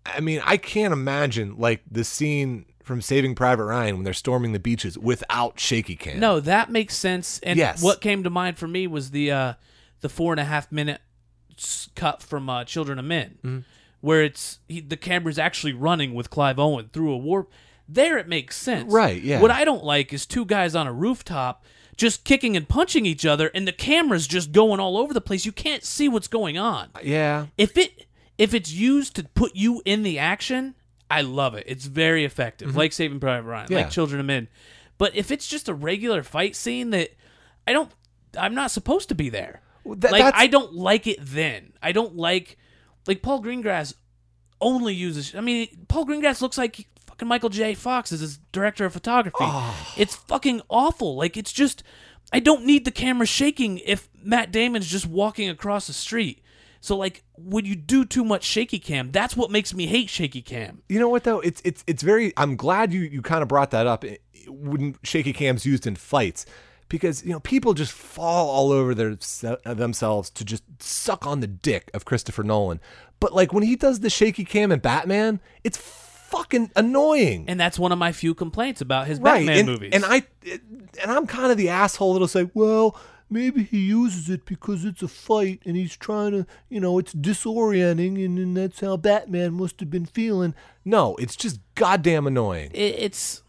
I mean, I can't imagine like the scene from Saving Private Ryan when they're storming the beaches without shaky cam. No, that makes sense. And Yes. what came to mind for me was the uh, the four and a half minute s- cut from uh, Children of Men, Mm-hmm. where it's he, the camera's actually running with Clive Owen through a warp. There, it makes sense. Right, yeah. What I don't like is two guys on a rooftop just kicking and punching each other, and the camera's just going all over the place. You can't see what's going on. Yeah. If it if it's used to put you in the action, I love it. It's very effective, like Saving Private Ryan, Yeah. like Children of Men. But if it's just a regular fight scene that I don't, I'm not supposed to be there. Well, that- like that's- I don't like it. Then I don't like like Paul Greengrass only uses. I mean, Paul Greengrass looks like fucking Michael J. Fox as his director of photography. Oh. It's fucking awful. Like it's just I don't need the camera shaking if Matt Damon's just walking across the street. So like when you do too much shaky cam, that's what makes me hate shaky cam. You know what though? It's it's it's very. I'm glad you you kind of brought that up. It- When shaky cams used in fights, because you know people just fall all over their themselves to just suck on the dick of Christopher Nolan. But like when he does the shaky cam in Batman, it's fucking annoying. And that's one of my few complaints about his right, Batman and, movies. and I and I'm kind of the asshole that'll say, well, maybe he uses it because it's a fight and he's trying to, you know, it's disorienting and, and that's how Batman must have been feeling. No, it's just goddamn annoying. it, it's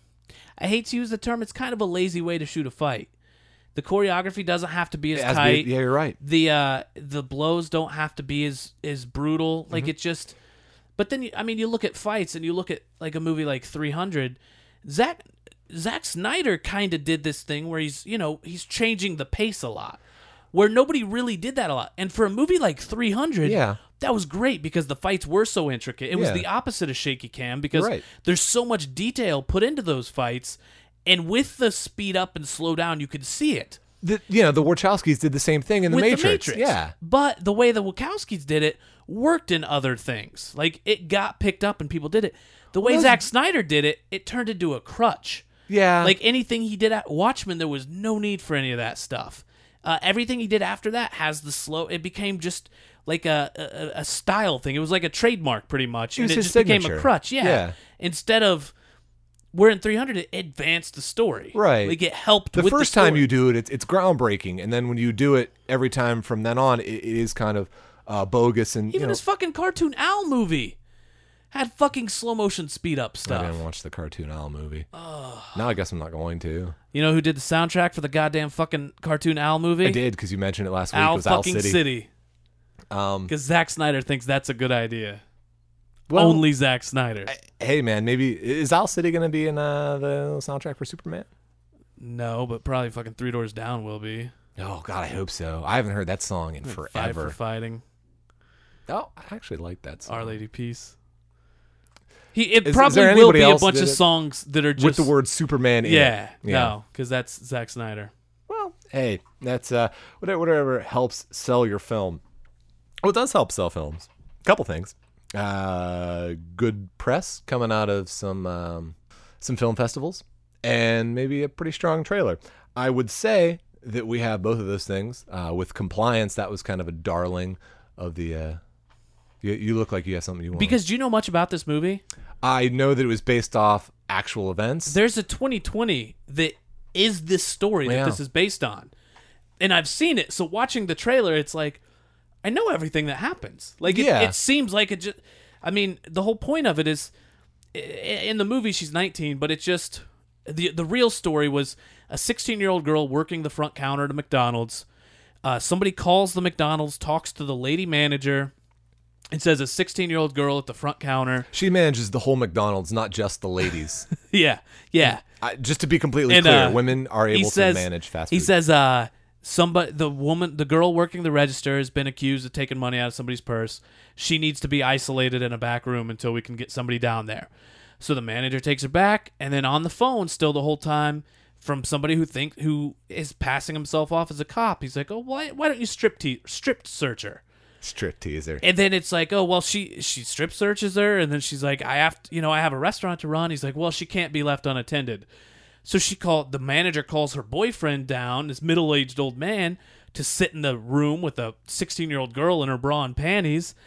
I hate to use the term, it's kind of a lazy way to shoot a fight. The choreography doesn't have to be as It has to tight. be- yeah, you're right. The uh, the blows don't have to be as as brutal. Like Mm-hmm. it just. But then you, I mean, you look at fights and you look at like a movie like three hundred. Zack Zack Snyder kind of did this thing where he's you know he's changing the pace a lot, where nobody really did that a lot. And for a movie like three hundred, Yeah. that was great because the fights were so intricate. It was Yeah. the opposite of shaky cam because Right. there's so much detail put into those fights, and with the speed up and slow down, you could see it. The, you know, the Wachowskis did the same thing in the with Matrix. the Matrix. Yeah. But the way the Wachowskis did it worked in other things. Like it got picked up and people did it. The way Well, Zack Snyder did it, it turned into a crutch. Yeah. Like anything he did at Watchmen, there was no need for any of that stuff. Uh, everything he did after that has the slow. It became just like a, a a style thing. It was like a trademark, pretty much, It was and it his just became signature. a crutch. Yeah. Yeah. Instead of where in three hundred, it advanced the story. Right. Like it helped. the with first the time story. you do it, it's, it's groundbreaking. And then when you do it every time from then on, it, it is kind of uh, bogus. And Even you know, his fucking cartoon owl movie had fucking slow motion speed up I stuff. didn't watch the cartoon owl movie. Now I guess I'm not going to. You know who did the soundtrack for the goddamn fucking cartoon owl movie? I did because you mentioned it last week. Owl it was Owl fucking City. City. Um, Because Zack Snyder thinks that's a good idea. well, Only Zack Snyder. hey man, maybe is Owl City going to be in uh, the soundtrack for Superman? No, but probably fucking Three Doors Down will be. Oh God, I hope so. I haven't heard that song in Fight forever. for fighting. Oh, I actually like that song. Our Lady Peace. He it Is- is probably there will anybody be a else bunch that of it- songs that are just with the word Superman in yeah, it. no, because that's Zack Snyder. Well, hey, that's uh, whatever, whatever helps sell your film. Well, it does help sell films. A couple things. Uh, good press coming out of some um, some film festivals, and maybe a pretty strong trailer. I would say that we have both of those things. Uh, with Compliance, that was kind of a darling of the. Uh, you, you look like you have something you want. Because do you know much about this movie? I know that it was based off actual events. There's a twenty twenty that is this story that Yeah. this is based on. And I've seen it, so watching the trailer, it's like, I know everything that happens. Like, it, Yeah. it seems like it just... I mean, the whole point of it is, i- in the movie, she's nineteen, but it's just... The, the real story was a sixteen-year-old girl working the front counter to McDonald's. Uh, somebody calls the McDonald's, talks to the lady manager, and says a sixteen-year-old girl at the front counter... She manages the whole McDonald's, not just the ladies. Yeah, yeah. I, just to be completely And, clear, uh, women are he able says- to manage fast food. He says, uh, somebody, the woman, the girl working the register has been accused of taking money out of somebody's purse. She needs to be isolated in a back room until we can get somebody down there. So the manager takes her back, and then on the phone, still the whole time, from somebody who think who is passing himself off as a cop. He's like, "Oh, why, why don't you strip te- strip search her?" Strip teaser. And then it's like, oh, well, she she strip searches her, and then she's like, I have to, you know, I have a restaurant to run. He's like, well, she can't be left unattended. So she called, the manager calls her boyfriend down, this middle-aged old man, to sit in the room with a sixteen-year-old girl in her bra and panties.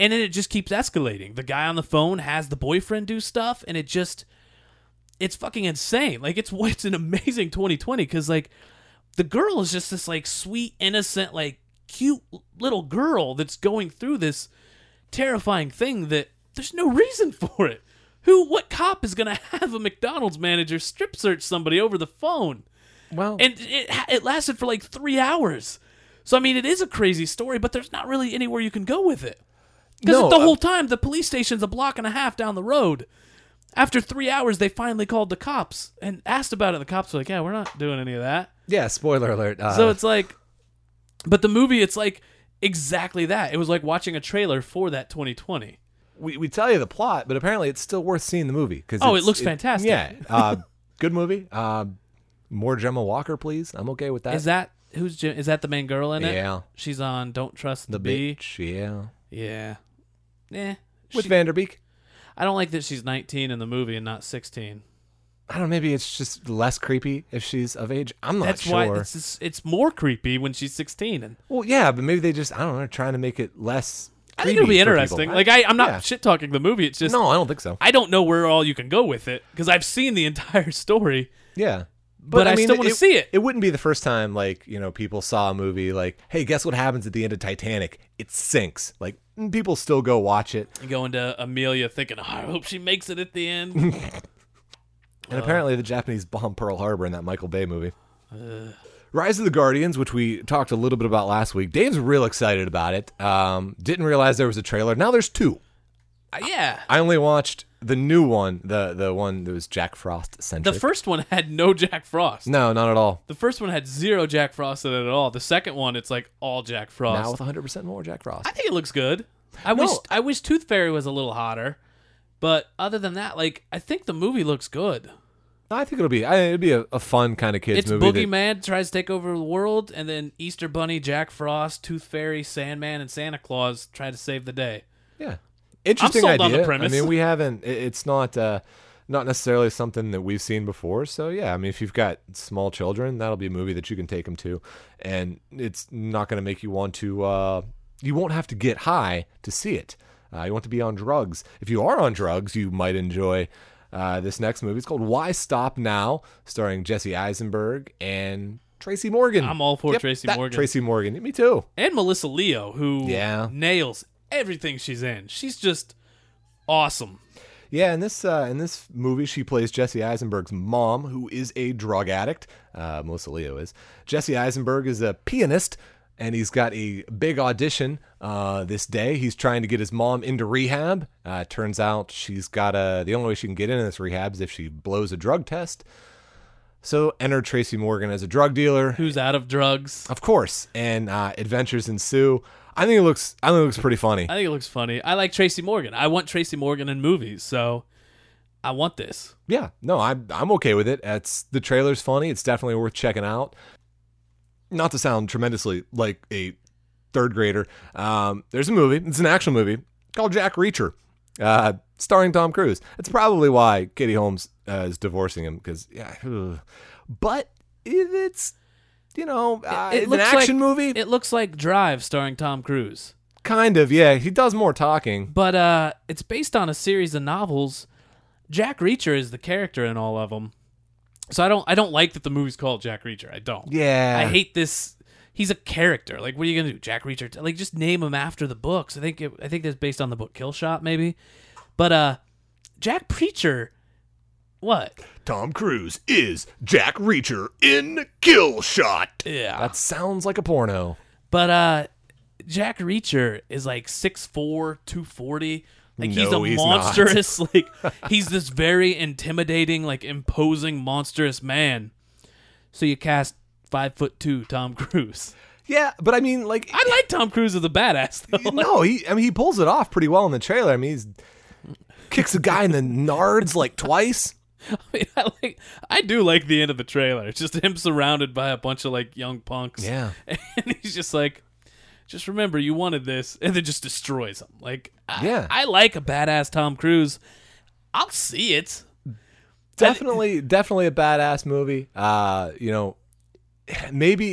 And then it just keeps escalating. The guy on the phone has the boyfriend do stuff, and it just, it's fucking insane. Like, it's, it's an amazing twenty twenty, because, like, the girl is just this, like, sweet, innocent, like, cute little girl that's going through this terrifying thing that there's no reason for it. Who, what cop is going to have a McDonald's manager strip search somebody over the phone? Well, And it it lasted for, like, three hours. So, I mean, it is a crazy story, but there's not really anywhere you can go with it. Because No, the uh, whole time, the police station's a block and a half down the road. After three hours, they finally called the cops and asked about it. The cops were like, yeah, we're not doing any of that. yeah, spoiler alert. Uh, So it's like, but the movie, it's like exactly that. It was like watching a trailer for that twenty twenty. we, we tell you the plot, but apparently it's still worth seeing the movie. Cause Oh, it's- it looks fantastic. Yeah. Uh, good movie. Uh, more Gemma Walker, please. I'm okay with that. Is that, who's, Jim- is that the main girl in it? Yeah. She's on Don't Trust the, The Bee. bitch, yeah. Yeah. Eh. With She- Vanderbeek. I don't like that she's nineteen in the movie and not sixteen. I don't know, maybe it's just less creepy if she's of age. I'm not That's sure. why it's, just, it's more creepy when she's sixteen. And Well, yeah, but maybe they just, I don't know, they're trying to make it less I think it'll be creepy for interesting. people. Like, I, I'm not Yeah. shit talking the movie. It's just, No, I don't think so. I don't know where all you can go with it because I've seen the entire story. Yeah. But I still wanna see it. It wouldn't be the first time, like, you know, people saw a movie like, hey, guess what happens at the end of Titanic? It sinks. Like, mm, people still go watch it. And going to Amelia thinking, oh, I hope she makes it at the end. And apparently the Japanese bombed Pearl Harbor in that Michael Bay movie. Rise of the Guardians, which we talked a little bit about last week. Dave's real excited about it. Um, didn't realize there was a trailer. Now there's two. Uh, yeah. I only watched the new one, the the one that was Jack Frost The centric. first one had no Jack Frost. No, not at all. The first one had zero Jack Frost in it at all. The second one, it's like all Jack Frost. Now with one hundred percent more Jack Frost. I think it looks good. I No. wish I wish Tooth Fairy was a little hotter. But other than that, like, I think the movie looks good. I think it'll be I, it'll be a, a fun kind of kids It's movie. that- Boogeyman tries to take over the world, and then Easter Bunny, Jack Frost, Tooth Fairy, Sandman, and Santa Claus try to save the day. Yeah, interesting sold idea. on the premise. I mean, we haven't. it- It's not uh, not necessarily something that we've seen before. So yeah, I mean, if you've got small children, that'll be a movie that you can take them to, and it's not going to make you want to. Uh, you won't have to get high to see it. Uh, you want to be on drugs. If you are on drugs, you might enjoy uh, this next movie. It's called Why Stop Now, starring Jesse Eisenberg and Tracy Morgan. I'm all for Yep, Tracy that Morgan. Tracy Morgan. Me too. And Melissa Leo, who Yeah. nails everything she's in. She's just awesome. Yeah, in this uh, in this movie, she plays Jesse Eisenberg's mom, who is a drug addict. Uh, Melissa Leo is. Jesse Eisenberg is a pianist, and he's got a big audition uh, this day. He's trying to get his mom into rehab. Uh, turns out she's got a. The only way she can get into this rehab is if she blows a drug test. So enter Tracy Morgan as a drug dealer, Who's out of drugs. of course, and uh, adventures ensue. I think it looks. I think it looks pretty funny. I think it looks funny. I like Tracy Morgan. I want Tracy Morgan in movies, so I want this. Yeah, no, I'm I'm okay with it. It's the trailer's funny. It's definitely worth checking out. Not to sound tremendously like a third grader, um, there's a movie. It's an action movie called Jack Reacher, uh, starring Tom Cruise. It's probably why Katie Holmes uh, is divorcing him because yeah, ugh. But it, it's you know uh, It it's an looks action like- movie, It looks like Drive starring Tom Cruise. kind of. Yeah, he does more talking. But uh, it's based on a series of novels. Jack Reacher is the character in all of them. So I don't I don't like that the movie's called Jack Reacher. I don't. Yeah, I hate this. He's a character. Like, what are you gonna do, Jack Reacher? Like, just name him after the books. I think it, I think that's based on the book Kill Shot, maybe. But uh, Jack Preacher, what? Tom Cruise is Jack Reacher in Kill Shot. Yeah. That sounds like a porno. But uh, Jack Reacher is like six four, two forty. Like, he's No, a he's not. monstrous, like, he's this very intimidating, like, imposing, monstrous man. So you cast five foot two Tom Cruise. Yeah, but I mean, like, I like Tom Cruise as a badass, though. no, he. I mean, he pulls it off pretty well in the trailer. I mean, he's kicks a guy in the nards like twice. I, mean, I like, I do like the end of the trailer. It's just him surrounded by a bunch of, like, young punks. Yeah. And he's just like, just remember you wanted this, and then just destroys him. Like, I, Yeah. I like a badass Tom Cruise. I'll see it. Definitely, definitely a badass movie. Uh, you know, maybe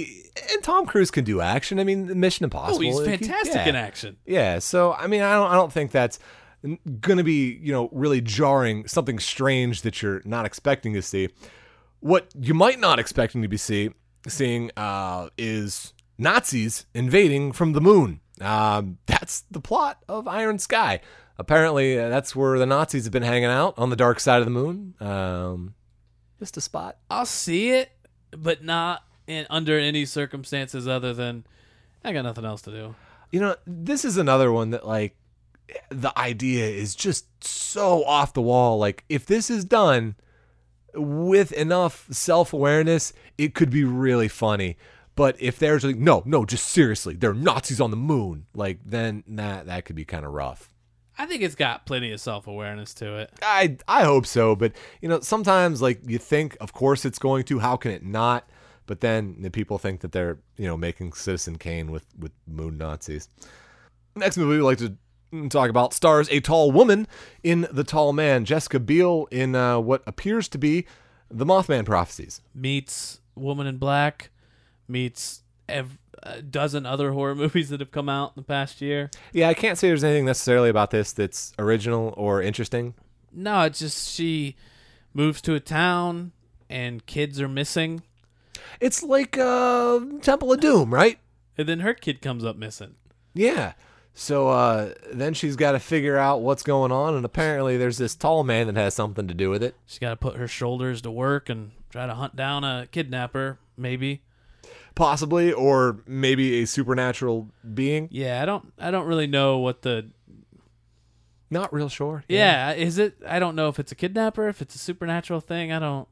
and Tom Cruise can do action. I mean, Mission Impossible. Oh, he's like, fantastic yeah. in action. Yeah, so I mean, I don't, I don't think that's going to be, you know, really jarring, something strange that you're not expecting to see. What you might not expecting to be see, seeing uh, is Nazis invading from the moon. Um, that's the plot of Iron Sky. Apparently, uh, that's where the Nazis have been hanging out, on the dark side of the moon. Um, just a spot. I'll see it, but not in under any circumstances other than I got nothing else to do. You know, this is another one that, like, the idea is just so off the wall. Like, if this is done with enough self-awareness, it could be really funny. But if there's like, no, no, just seriously, there are Nazis on the moon, like, then that that could be kind of rough. I think it's got plenty of self-awareness to it. I I hope so, but you know, sometimes like you think, of course it's going to. How can it not? But then the people think that they're, you know, making Citizen Kane with with moon Nazis. Next movie we'd like to talk about stars a tall woman in The Tall Man. Jessica Biel in uh, what appears to be the Mothman prophecies. Meets Woman in Black. Meets ev- a dozen other horror movies that have come out in the past year. Yeah, I can't say there's anything necessarily about this that's original or interesting. No, it's just she moves to a town and kids are missing. It's like uh, Temple of Doom, right? And then her kid comes up missing. Yeah. So uh, then she's got to figure out what's going on, and apparently there's this tall man that has something to do with it. She's got to put her shoulders to work and try to hunt down a kidnapper, maybe. Possibly, or maybe a supernatural being. Yeah, I don't I don't really know what the... Not real sure. Yeah, is it? I don't know if it's a kidnapper, if it's a supernatural thing. I don't...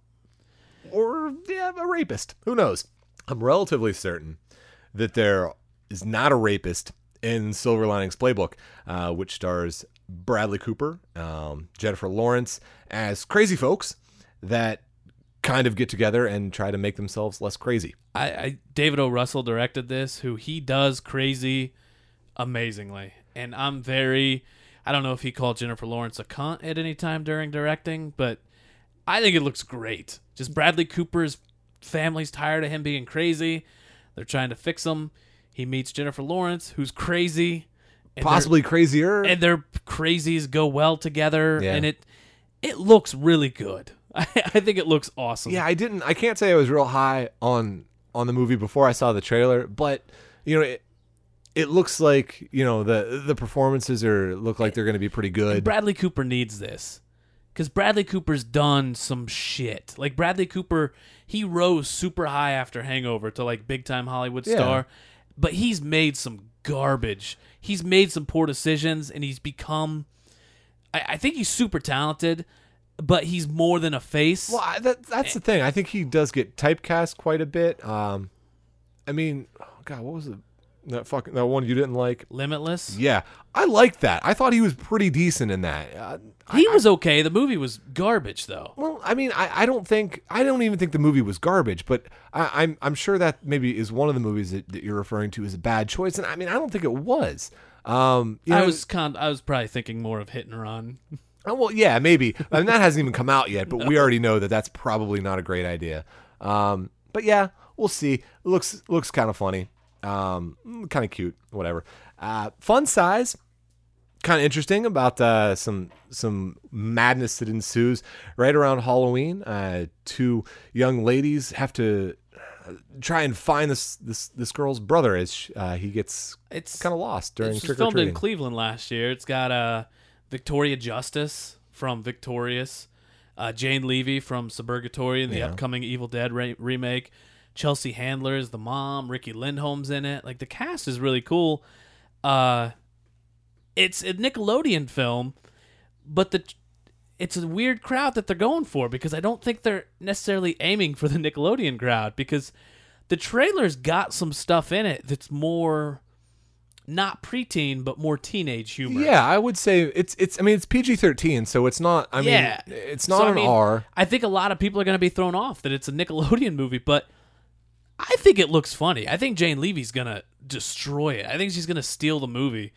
Or, yeah, a rapist. Who knows? I'm relatively certain that there is not a rapist in Silver Linings Playbook, uh, which stars Bradley Cooper, um, Jennifer Lawrence as crazy folks that kind of get together and try to make themselves less crazy. I, I David O. Russell directed this, who he does crazy amazingly. And I'm very... I don't know if he called Jennifer Lawrence a cunt at any time during directing, but I think it looks great. Just Bradley Cooper's family's tired of him being crazy. They're trying to fix him. He meets Jennifer Lawrence, who's crazy. And Possibly crazier. And their crazies go well together. Yeah. And it it looks really good. I, I think it looks awesome. Yeah, I didn't. I can't say I was real high on on the movie before I saw the trailer, but you know, it, it looks like, you know, the the performances are look like they're going to be pretty good. And Bradley Cooper needs this because Bradley Cooper's done some shit. Like Bradley Cooper, he rose super high after Hangover to like big time Hollywood Yeah. star, but he's made some garbage. He's made some poor decisions, and he's become. I, I think he's super talented, but he's more than a face. Well, I, that that's the thing. I think he does get typecast quite a bit. Um, I mean, oh God, what was it? That fucking that one you didn't like? Limitless. Yeah, I liked that. I thought he was pretty decent in that. Uh, He I, was okay. The movie was garbage, though. Well, I mean, I, I don't think I don't even think the movie was garbage, but I, I'm I'm sure that maybe is one of the movies that, that you're referring to as a bad choice, and I mean, I don't think it was. Um, you know, I was con- I was probably thinking more of Hit and Run. oh, well, yeah, maybe. I mean, that hasn't even come out yet, but no. We already know that that's probably not a great idea. Um, but yeah, we'll see. It looks looks kind of funny. Um, kind of cute, whatever. Uh, fun size, kind of interesting about uh, some some madness that ensues right around Halloween. Uh, two young ladies have to try and find this this this girl's brother as uh, he gets It's kind of lost during It's trick or filmed in treating. Cleveland last year. It's got uh, Victoria Justice from Victorious, uh, Jane Levy from Suburgatory in the Yeah. upcoming Evil Dead re- remake. Chelsea Handler is the mom. Ricky Lindholm's in it. Like, the cast is really cool. Uh, it's a Nickelodeon film, but the it's a weird crowd that they're going for because I don't think they're necessarily aiming for the Nickelodeon crowd because the trailer's got some stuff in it that's more not preteen but more teenage humor. Yeah, I would say it's it's. I mean, it's P G thirteen, so it's not. I mean, Yeah. it's not So, I an mean, R. I think a lot of people are going to be thrown off that it's a Nickelodeon movie, but I think it looks funny. I think Jane Levy's going to destroy it. I think she's going to steal the movie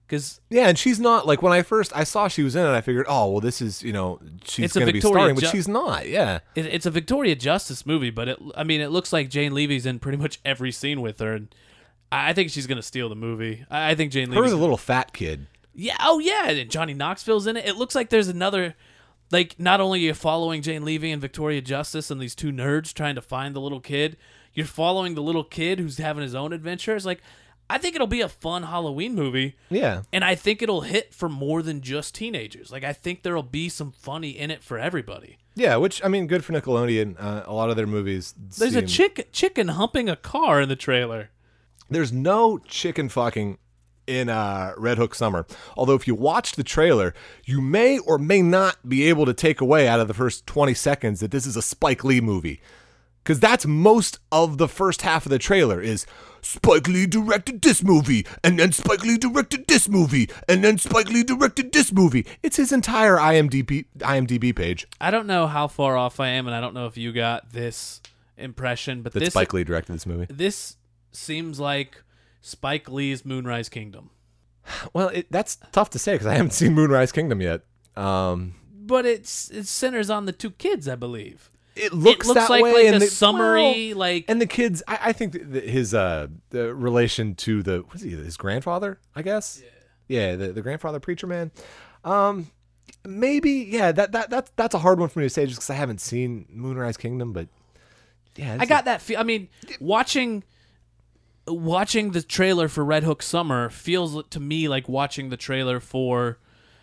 Because Yeah, and she's not like when I first I saw she was in it. I figured, oh well, this is you know she's It's a going to be Victoria starring, but Ju- she's not. Yeah, it, it's a Victoria Justice movie, but it, I mean, it looks like Jane Levy's in pretty much every scene with her, and I I think she's gonna steal the movie. I, I think Jane her Levy. was a little fat kid. Yeah. Oh yeah. And Johnny Knoxville's in it. It looks like there's another. Like, not only are you following Jane Levy and Victoria Justice and these two nerds trying to find the little kid, you're following the little kid who's having his own adventures. Like, I think it'll be a fun Halloween movie. Yeah, And I think it'll hit for more than just teenagers. Like, I think there'll be some funny in it for everybody. yeah. Which I mean, good for Nickelodeon. Uh, a lot of their movies. There's seem... a chick chicken humping a car in the trailer. There's no chicken fucking in uh, Red Hook Summer. Although if you watch the trailer, you may or may not be able to take away out of the first twenty seconds that this is a Spike Lee movie. Because that's most of the first half of the trailer is Spike Lee directed this movie, and then Spike Lee directed this movie, and then Spike Lee directed this movie. It's his entire IMDb, IMDb page. I don't know how far off I am, and I don't know if you got this impression, but That this Spike Lee directed this movie. this seems like Spike Lee's Moonrise Kingdom. Well, it, that's tough to say because I haven't seen Moonrise Kingdom yet. Um, But it's it centers on the two kids, I believe. it looks, it looks that like, way, like and a the, summary, well, like and the kids. I, I think that that his uh the relation to the what's he his grandfather, I guess. Yeah, yeah the, the grandfather preacher man. Um, maybe yeah. That that that's that's a hard one for me to say just because I haven't seen Moonrise Kingdom, but yeah, I got that feel. I mean, watching watching the trailer for Red Hook Summer feels to me like watching the trailer for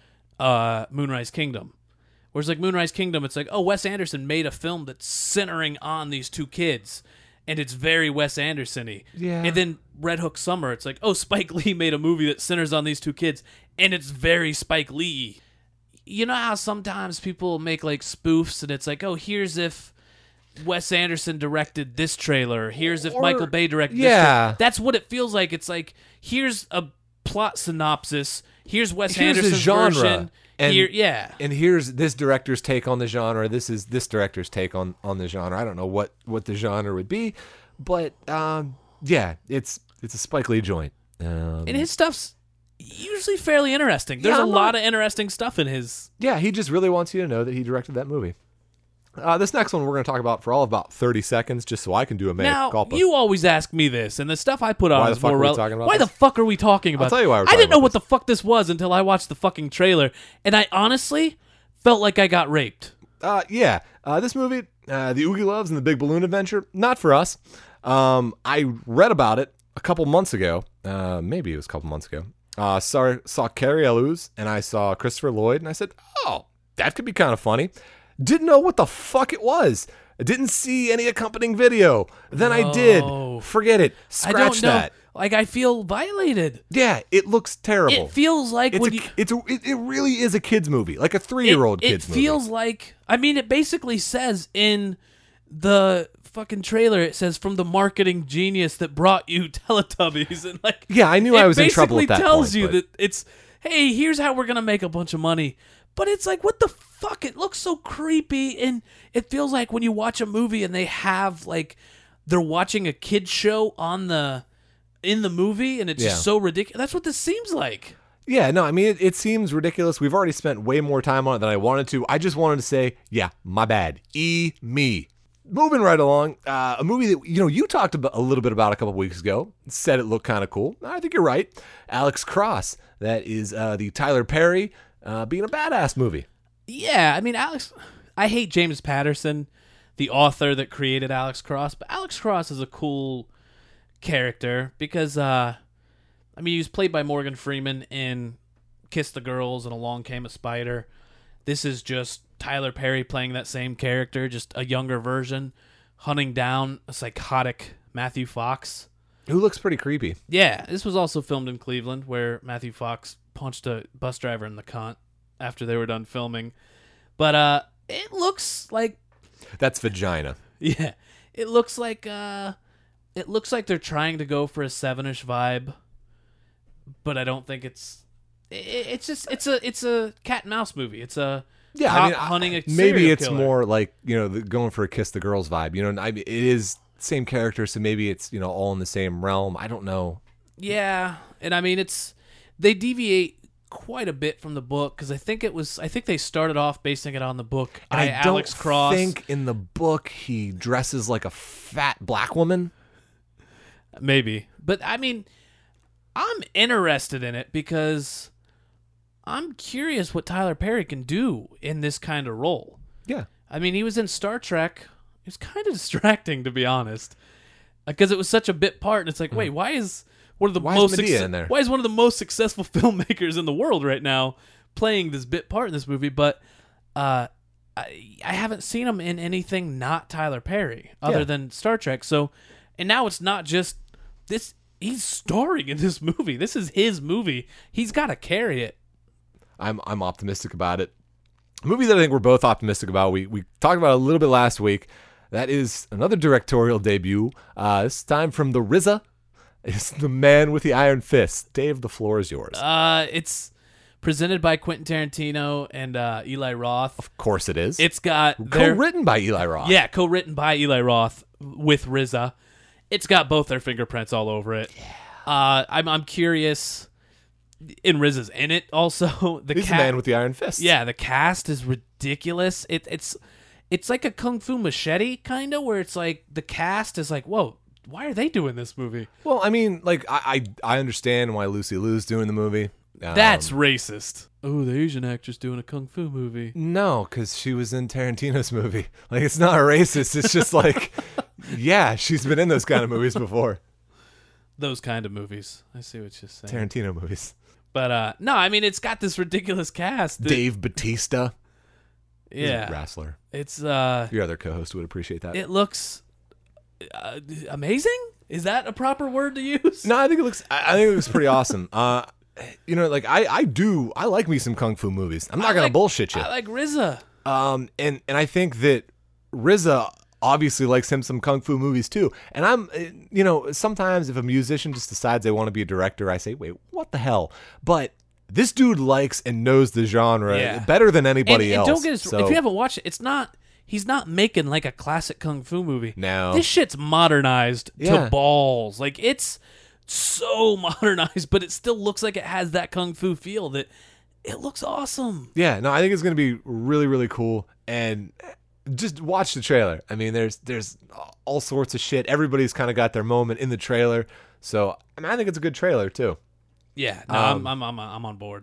uh, Moonrise Kingdom. Whereas like Moonrise Kingdom, it's like, oh, Wes Anderson made a film that's centering on these two kids, and it's very Wes Anderson-y. Yeah. And then Red Hook Summer, it's like, oh, Spike Lee made a movie that centers on these two kids, and it's very Spike Lee. You know how sometimes people make like spoofs, and it's like, oh, here's if Wes Anderson directed this trailer. Here's if Or- Michael Bay directed this yeah. trailer. That's what it feels like. It's like, here's a plot synopsis. Here's Wes Here's the Anderson's genre. version. And, Here, yeah. and here's this director's take on the genre. This is this director's take on, on the genre. I don't know what, what the genre would be, but um, yeah, it's it's a Spike Lee joint. Um, And his stuff's usually fairly interesting. There's Yeah, a I'm lot not- of interesting stuff in his. yeah, he just really wants you to know that he directed that movie. Uh, this next one we're going to talk about for all of about thirty seconds, just so I can do a mea Now, culpa. you always ask me this, and the stuff I put on Why is the fuck more are we relevant. talking about Why this? the fuck are we talking about? tell you why we're I talking didn't know about what the fuck this was until I watched the fucking trailer, and I honestly felt like I got raped. Uh, yeah, uh, this movie, uh, The Oogie Loves and the Big Balloon Adventure, not for us. Um, I read about it a couple months ago. Uh, maybe it was a couple months ago. Uh, saw, saw Carrie Elwes and I saw Christopher Lloyd, and I said, oh, that could be kind of funny. Didn't know what the fuck it was. I didn't see any accompanying video. Then I did. Oh. Forget it. I Scratch don't know. that. Like, I feel violated. Yeah, it looks terrible. It feels like it's when a, you. it's a, it, it really is a kid's movie, like a three-year-old it, kid's it movie. feels like, I mean, it basically says in the fucking trailer, it says from the marketing genius that brought you Teletubbies, and like, Yeah, I knew it I was in trouble at basically that tells point, you but- that it's, hey, here's how we're gonna make a bunch of money, but it's like, what the fuck? It looks so creepy, and it feels like when you watch a movie and they have like, they're watching a kid show on the in the movie, and it's Yeah. just so ridiculous. That's what this seems like. Yeah, no, I mean, it, it seems ridiculous. We've already spent way more time on it than I wanted to. I just wanted to say, yeah, my bad. E me. Moving right along, uh, a movie that, you know, you talked about a little bit about a couple weeks ago, said it looked kind of cool. I think you're right. Alex Cross. That is uh, the Tyler Perry uh, being a badass movie. Yeah, I mean, Alex, I hate James Patterson, the author that created Alex Cross, but Alex Cross is a cool character because, uh, I mean, he was played by Morgan Freeman in Kiss the Girls and Along Came a Spider. This is just Tyler Perry playing that same character, just a younger version, hunting down a psychotic Matthew Fox. Who looks pretty creepy. Yeah, this was also filmed in Cleveland, where Matthew Fox punched a bus driver in the cunt after they were done filming. But uh, it looks like, That's vagina. yeah, it looks like uh, it looks like they're trying to go for a Seven-ish vibe, but I don't think it's. It, it's just it's a it's a cat and mouse movie. It's a Yeah, cop I mean, I- hunting a maybe serial it's killer. more like, you know, the, going for a Kiss the Girls vibe. You know, I mean, it is same character, so maybe it's, you know, all in the same realm. I don't know. Yeah, and I mean it's they deviate quite a bit from the book because I think it was I think they started off basing it on the book And by I don't Alex Cross. think in the book he dresses like a fat black woman. Maybe. But I mean, I'm interested in it because I'm curious what Tyler Perry can do in this kind of role. Yeah. I mean, he was in Star Trek. It was kind of distracting, to be honest, because it was such a bit part. And it's like, wait, why is one of the Why is most Medea suc- in there? why is one of the most successful filmmakers in the world right now playing this bit part in this movie? But uh, I, I haven't seen him in anything not Tyler Perry other Yeah. than Star Trek. So, and now it's not just this. He's starring in this movie. This is his movie. He's got to carry it. I'm I'm optimistic about it. A movie that I think we're both optimistic about. We we talked about it a little bit last week. That is another directorial debut. Uh, this time from the R Z A. It's The Man with the Iron Fist. Dave, the floor is yours. Uh, it's presented by Quentin Tarantino and uh, Eli Roth. Of course it is. It's got their, co-written by Eli Roth. yeah, co-written by Eli Roth with R Z A. It's got both their fingerprints all over it. Yeah. Uh, I'm I'm curious. And R Z A's in it also. The He's ca- the Man with the Iron Fist. Yeah, the cast is ridiculous. It, it's it's like a Kung Fu Machete kind of, where it's like the cast is like, whoa, why are they doing this movie? Well, I mean, like I I, I understand why Lucy Liu's doing the movie. Um, That's racist. Oh, the Asian actress doing a Kung Fu movie. No, because she was in Tarantino's movie. Like, it's not racist. It's just like, yeah, she's been in those kind of movies before. Those kind of movies. I see what you're saying. Tarantino movies. But uh, no, I mean, it's got this ridiculous cast. that- Dave Bautista. He's a yeah, wrestler. it's uh, Your other co-host would appreciate that. it looks uh, amazing. Is that a proper word to use? No, I think it looks. I I think it looks pretty awesome. Uh, you know, like I, I do. I like me some kung fu movies. I'm not I gonna like- bullshit you. I like R Z A. Um, and and I think that R Z A obviously likes him some kung fu movies too. And I'm, uh, you know, sometimes if a musician just decides they want to be a director, I say, wait, what the hell? But this dude likes and knows the genre Yeah. better than anybody and, and else. don't get us, So- if you haven't watched it, it's not. He's not making like a classic kung fu movie. No. This shit's modernized Yeah. to balls. Like, it's so modernized, but it still looks like it has that kung fu feel. That it looks awesome. Yeah, no, I think it's going to be really, really cool. And just watch the trailer. I mean, there's there's all sorts of shit. Everybody's kind of got their moment in the trailer. So I mean, I think it's a good trailer too. Yeah, no, Um, I'm, I'm I'm I'm on board.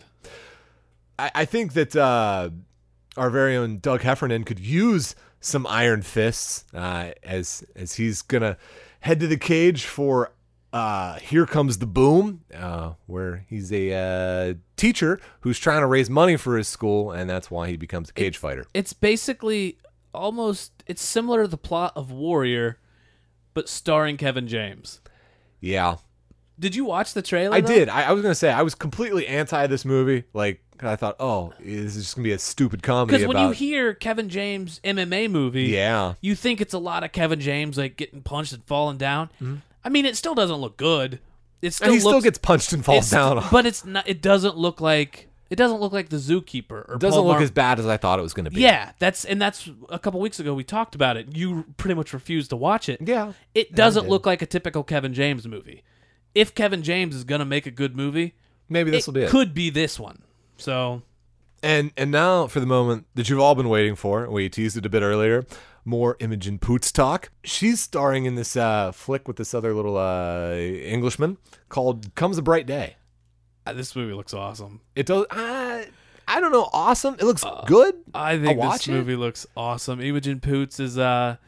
I, I think that uh, our very own Doug Heffernan could use some iron fists uh, as as he's gonna head to the cage for uh, Here Comes the Boom, uh, where he's a uh, teacher who's trying to raise money for his school, and that's why he becomes a cage fighter. It's basically almost it's similar to the plot of Warrior, but starring Kevin James. Yeah, Did you watch the trailer? I though? did. I, I was gonna say I was completely anti this movie. Like I thought, oh, this is just gonna be a stupid comedy Because about. when you hear Kevin James M M A movie, yeah, you think it's a lot of Kevin James like getting punched and falling down. Mm-hmm. I mean, it still doesn't look good. It still and he looks, still gets punched and falls it's- down. but it's not. It doesn't look like it doesn't look like the Zookeeper or It doesn't Paul look Mar- as bad as I thought it was gonna be. Yeah, that's and that's a couple weeks ago we talked about it. You pretty much refused to watch it. Yeah. It doesn't did. look like a typical Kevin James movie. If Kevin James is gonna make a good movie, Maybe this will be it. could be this one. So And and now for the moment that you've all been waiting for, we teased it a bit earlier, more Imogen Poots talk. She's starring in this uh, flick with this other little uh, Englishman called Comes a Bright Day. uh, this movie looks awesome. It does. Uh, I don't know. Awesome. It looks good. I I'll think watch this it. movie looks awesome. Imogen Poots is a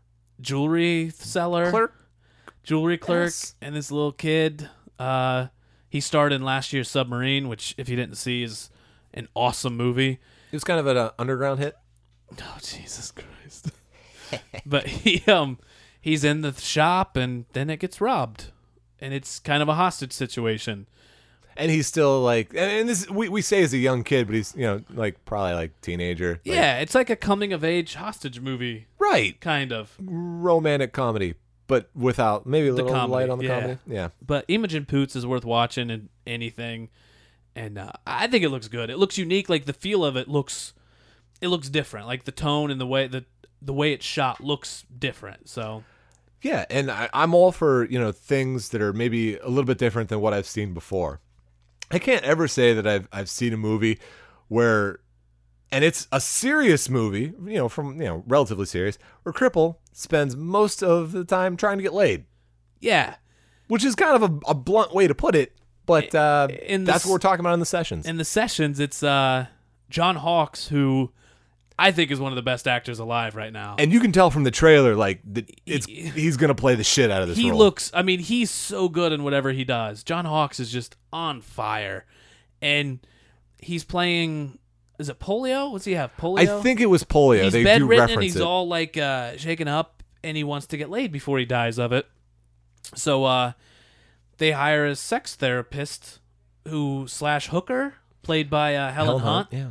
jewelry seller, Clerk. jewelry clerk, Yes. and this little kid. Uh, he starred in last year's Submarine, which, if you didn't see, is an awesome movie. It was kind of an uh, underground hit. Oh, Jesus Christ! But he um he's in the shop, and then it gets robbed, and it's kind of a hostage situation. And he's still like, and, and this we, we say he's a young kid, but he's, you know, like probably like teenager. Like, Yeah, it's like a coming of age hostage movie, right. kind of. Romantic comedy, but without maybe a The little comedy, light on the yeah. comedy. Yeah. But Imogen Poots is worth watching in anything, and uh, I think it looks good. It looks unique. Like the feel of it looks, it looks different. Like the tone and the way the the way it's shot looks different. So Yeah, and I, I'm all for, you know, things that are maybe a little bit different than what I've seen before. I can't ever say that I've I've seen a movie where, and it's a serious movie, you know, from, you know, relatively serious, where Cripple spends most of the time trying to get laid, Yeah. which is kind of a, a blunt way to put it, but uh, In the that's what s- we're talking about in the sessions. In the Sessions, it's uh, John Hawkes, who I think is one of the best actors alive right now. And you can tell from the trailer, like, that it's he's going to play the shit out of this he role. looks, I mean, he's so good in whatever he does. John Hawkes is just on fire. And he's playing, is it polio? What's he have? Polio? I think it was polio. He's they do bedridden reference and he's it. all like uh, shaken up and he wants to get laid before he dies of it. So uh, they hire a sex therapist who slash hooker, played by uh, Helen, Helen Hunt. Yeah.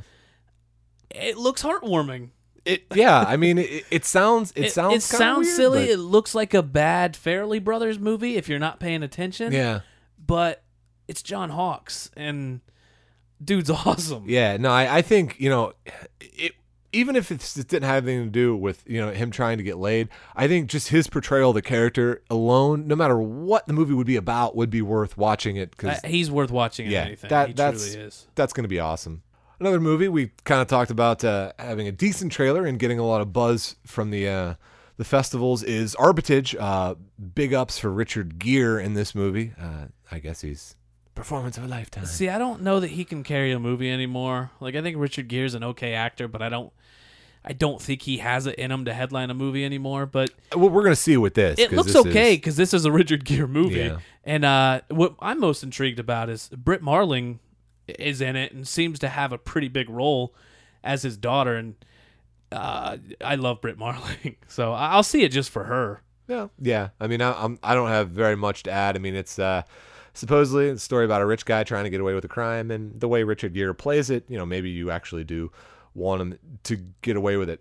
It looks heartwarming. It, yeah, I mean, it, it sounds it, It, sounds it kinda sounds weird, silly. but- It looks like a bad Farrelly Brothers movie if you're not paying attention. yeah, But it's John Hawkes, and dude's awesome. yeah. No, I, I think, you know, it, even if it's, it didn't have anything to do with, you know, him trying to get laid, I think just his portrayal of the character alone, no matter what the movie would be about, would be worth watching it because Uh, he's worth watching in yeah, anything. that he that's truly is. that's going to be awesome. Another movie we kind of talked about uh, having a decent trailer and getting a lot of buzz from the uh, the festivals is Arbitage. Uh, big ups for Richard Gere in this movie. Uh, I guess he's performance of a lifetime. See, I don't know that he can carry a movie anymore. Like, I think Richard Gere's an okay actor, but I don't, I don't think he has it in him to headline a movie anymore. But Well, we're going to see with this. it 'cause looks this okay is- because this is a Richard Gere movie. Yeah. And uh, what I'm most intrigued about is Britt Marling is in it and seems to have a pretty big role as his daughter. And uh, I love Britt Marling, so I- I'll see it just for her. Yeah, yeah. I mean, I, I'm I don't have very much to add. I mean, it's uh, supposedly a story about a rich guy trying to get away with a crime, and the way Richard Gere plays it, you know, maybe you actually do want him to get away with it.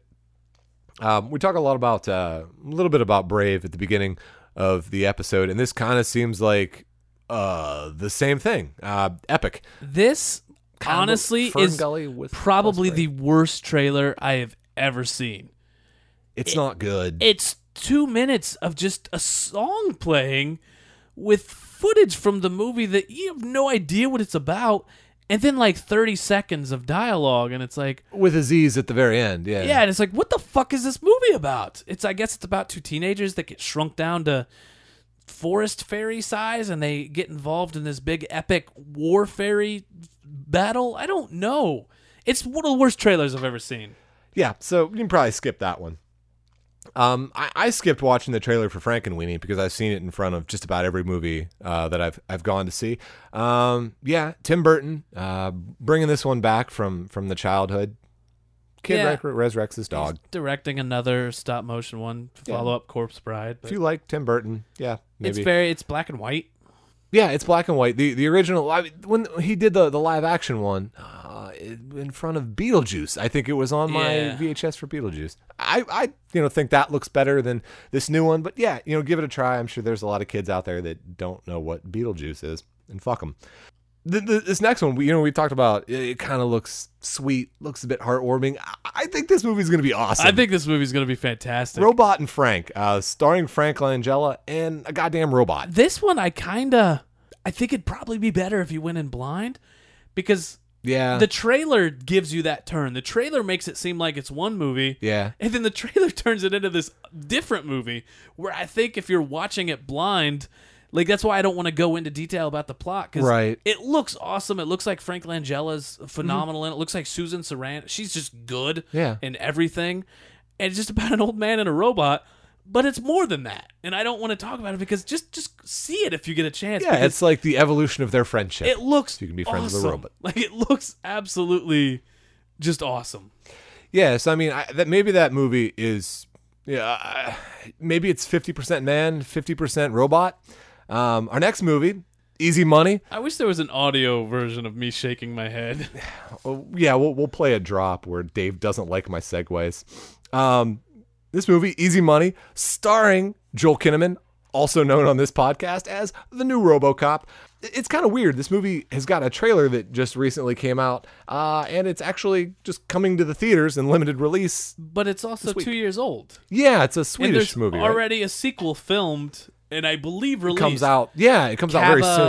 Um, we talk a lot about uh, a little bit about Brave at the beginning of the episode, and this kind of seems like uh, the same thing. Uh, epic. This Kind of honestly Fern is Gully with probably plus the Brave. worst trailer I have ever seen. It's not good. It's two minutes of just a song playing with footage from the movie that you have no idea what it's about, and then like thirty seconds of dialogue, and it's like, with Aziz at the very end. Yeah. yeah, and it's like, what the fuck is this movie about? It's, I guess it's about two teenagers that get shrunk down to forest fairy size, and they get involved in this big epic war fairy battle. I don't know. It's one of the worst trailers I've ever seen. Yeah, so you can probably skip that one. Um, I, I skipped watching the trailer for Frankenweenie because I've seen it in front of just about every movie uh, that I've I've gone to see. Um, yeah, Tim Burton uh, bringing this one back from from the childhood. Kid Yeah. rec- resurrects his dog. He's directing another stop motion one to Yeah. follow up Corpse Bride. but If you like Tim Burton, yeah, maybe. It's very, it's black and white. Yeah, it's black and white. The the original I mean, when he did the the live action one uh, in front of Beetlejuice, I think it was on my Yeah. V H S for Beetlejuice. I I you know think that looks better than this new one, but yeah, you know give it a try. I'm sure there's a lot of kids out there that don't know what Beetlejuice is, and fuck them. The, the, this next one, we, you know, we talked about. It, it kind of looks sweet, looks a bit heartwarming. I, I think this movie's gonna be awesome. I think this movie's going to be fantastic. Robot and Frank, uh, starring Frank Langella and a goddamn robot. This one, I kind of, I think it'd probably be better if you went in blind, because Yeah, the trailer gives you that turn. The trailer makes it seem like it's one movie, yeah. and then the trailer turns it into this different movie, where I think if you're watching it blind, like, that's why I don't want to go into detail about the plot, because Right. it looks awesome. It looks like Frank Langella's phenomenal, and it looks like Susan Sarandon. She's just good Yeah. in everything, and it's just about an old man and a robot. But it's more than that, and I don't want to talk about it because just just see it if you get a chance. Yeah, because it's like the evolution of their friendship. it looks you can be friends with a awesome. robot. Like, it looks absolutely just awesome. Yes, I mean I, that maybe that movie is, yeah, uh, maybe it's fifty percent man, fifty percent robot. Um, our next movie, Easy Money. I wish there was an audio version of me shaking my head. Oh, yeah, we'll we'll play a drop where Dave doesn't like my segues. Um, this movie, Easy Money, starring Joel Kinnaman, also known on this podcast as the new RoboCop. It's kind of weird. This movie has got a trailer that just recently came out, uh, and it's actually just coming to the theaters in limited release. But it's also This week. two years old. Yeah, it's a And Swedish there's movie. Right? already a sequel filmed, and I believe It released. comes out. Yeah, it comes out very soon.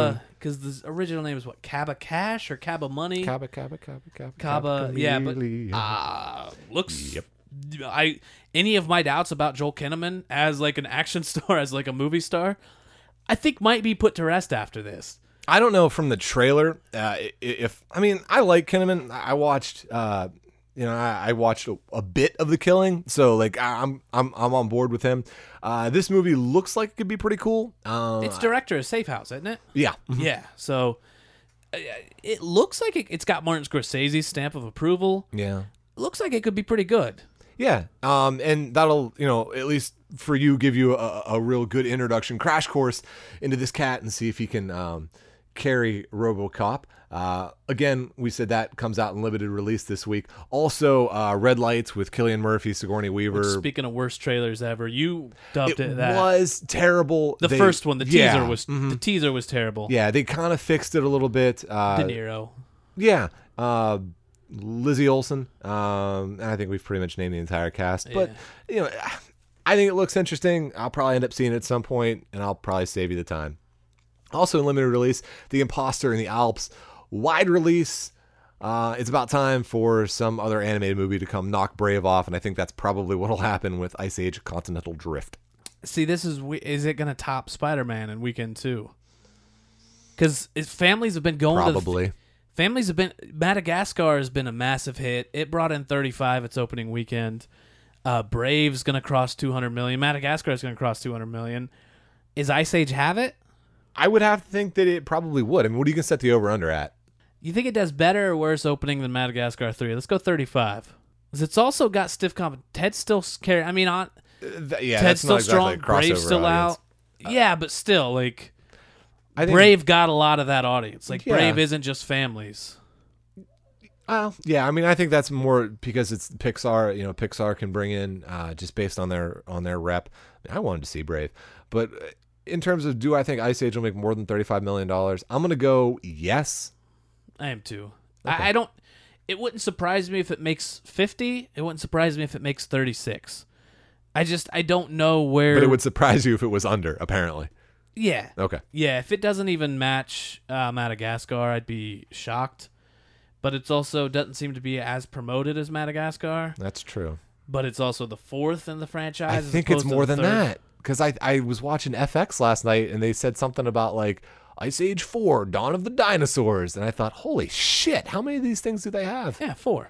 because the original name is what, Kaba Cash or Kaba Money? Kaba, Kaba, Kaba, Kaba, Kaba, yeah, but uh, looks. Yep. I any of my doubts about Joel Kinnaman as like an action star, as like a movie star, I think might be put to rest after this. I don't know from the trailer uh, if I mean I like Kinnaman. I watched uh, you know I, I watched a, a bit of The Killing, so like I'm I'm I'm on board with him. Uh, this movie looks like it could be pretty cool. Uh, It's director of Safe House, isn't it? yeah, Yeah. So uh, it looks like it, it's got Martin Scorsese's stamp of approval. yeah. Looks like it could be pretty good. Yeah, um, and that'll, you know, at least for you, give you a, a real good introduction crash course into this cat and see if he can um, carry RoboCop. Uh, again, we said that comes out in limited release this week. Also, uh, Red Lights with Cillian Murphy, Sigourney Weaver. Which, speaking of worst trailers ever, you dubbed it, it that. was terrible. The They- first one, the teaser yeah, was mhm. the teaser was terrible. Yeah, they kind of fixed it a little bit. Uh, De Niro. Yeah. Uh, Lizzie Olsen. Um, and I think we've pretty much named the entire cast. But, you know, I think it looks interesting. I'll probably end up seeing it at some point, and I'll probably save you the time. Also in limited release, The Imposter in the Alps. Wide release. Uh, it's about time for some other animated movie to come knock Brave off, and I think that's probably what will happen with Ice Age Continental Drift. See, this is is it going to top Spider-Man in weekend two? Because families have been going Probably. to the, families have been Madagascar has been a massive hit. It brought in thirty-five its opening weekend. Uh, Brave's going to cross two hundred million. Madagascar is going to cross two hundred million. Is Ice Age have it? I would have to think that it probably would. I mean, what are you going to set the over-under at? You think it does better or worse opening than Madagascar three? Let's go thirty-five. Because it's also got stiff comp. Ted's still scary. I mean, on Uh, th- yeah, Ted's that's still not exactly strong. a crossover Brave's still audience. out. Yeah, but still, like, I think, Brave got a lot of that audience. Like, Yeah. Brave isn't just families. Well, yeah, I mean, I think that's more because it's Pixar. You know, Pixar can bring in uh, just based on their on their rep. I, mean, I wanted to see Brave, but in terms of do I think Ice Age will make more than thirty-five million dollars? I'm gonna go yes. I am too. Okay. I, I don't. It wouldn't surprise me if it makes fifty. It wouldn't surprise me if it makes thirty-six. I just I don't know where. But it would surprise you if it was under. Apparently. Yeah. Okay. Yeah. If it doesn't even match uh, Madagascar, I'd be shocked. But it's also doesn't seem to be as promoted as Madagascar. That's true. But it's also the fourth in the franchise. I as think it's opposed to more the than third. that because I I was watching F X last night and they said something about like Ice Age four, Dawn of the Dinosaurs, and I thought, holy shit, how many of these things do they have? Yeah, four.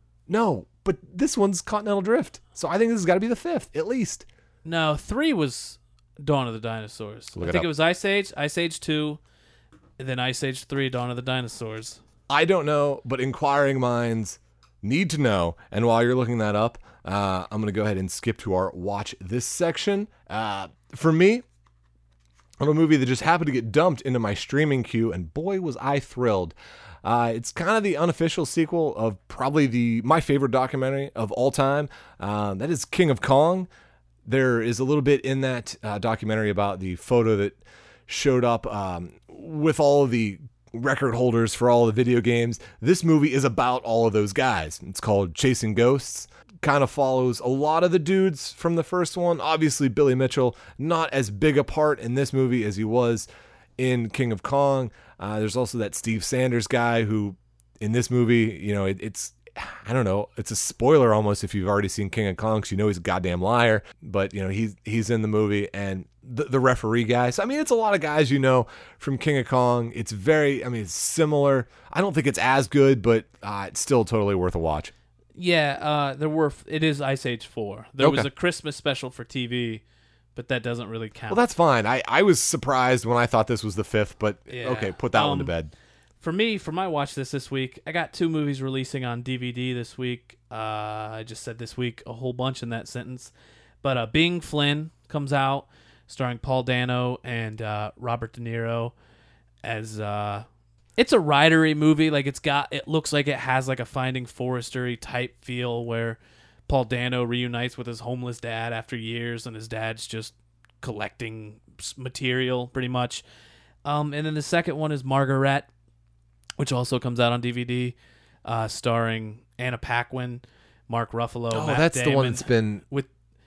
No, but this one's Continental Drift, so I think this has got to be the fifth at least. No, three was Dawn of the Dinosaurs. Look I it think up. it was Ice Age, Ice Age two, and then Ice Age three, Dawn of the Dinosaurs. I don't know, but inquiring minds need to know. And while you're looking that up, uh, I'm going to go ahead and skip to our watch this section. Uh, for me, on a movie that just happened to get dumped into my streaming queue, and boy, was I thrilled. Uh, it's kind of the unofficial sequel of probably the my favorite documentary of all time. Uh, that is King of Kong. There is a little bit in that uh, documentary about the photo that showed up um, with all of the record holders for all the video games. This movie is about all of those guys. It's called Chasing Ghosts. Kind of follows a lot of the dudes from the first one. Obviously, Billy Mitchell, not as big a part in this movie as he was in King of Kong. Uh, there's also that Steve Sanders guy who, in this movie, you know, it, it's, I don't know, it's a spoiler almost if you've already seen King of Kong because you know he's a goddamn liar. But, you know, he's, he's in the movie, and the, the referee guy. So, I mean, it's a lot of guys you know from King of Kong. It's very, I mean, it's similar. I don't think it's as good, but uh, it's still totally worth a watch. Yeah, uh, there were. It is Ice Age four. There was Okay. a Christmas special for T V, but that doesn't really count. Well, that's fine. I, I was surprised when I thought this was the fifth, but Yeah. okay, put that one to Um, bed. For me, for my watch this this week, I got two movies releasing on D V D this week. Uh, I just said this week a whole bunch in that sentence. But uh, Being Flynn comes out, starring Paul Dano and uh, Robert De Niro as... Uh, it's a ridery movie. Like it's got, it looks like it has like a Finding Forrester-y type feel where Paul Dano reunites with his homeless dad after years, and his dad's just collecting s- material pretty much. Um, and then the second one is Margaret, which also comes out on D V D, uh, starring Anna Paquin, Mark Ruffalo, Oh, Matt that's Damon, the one that's been with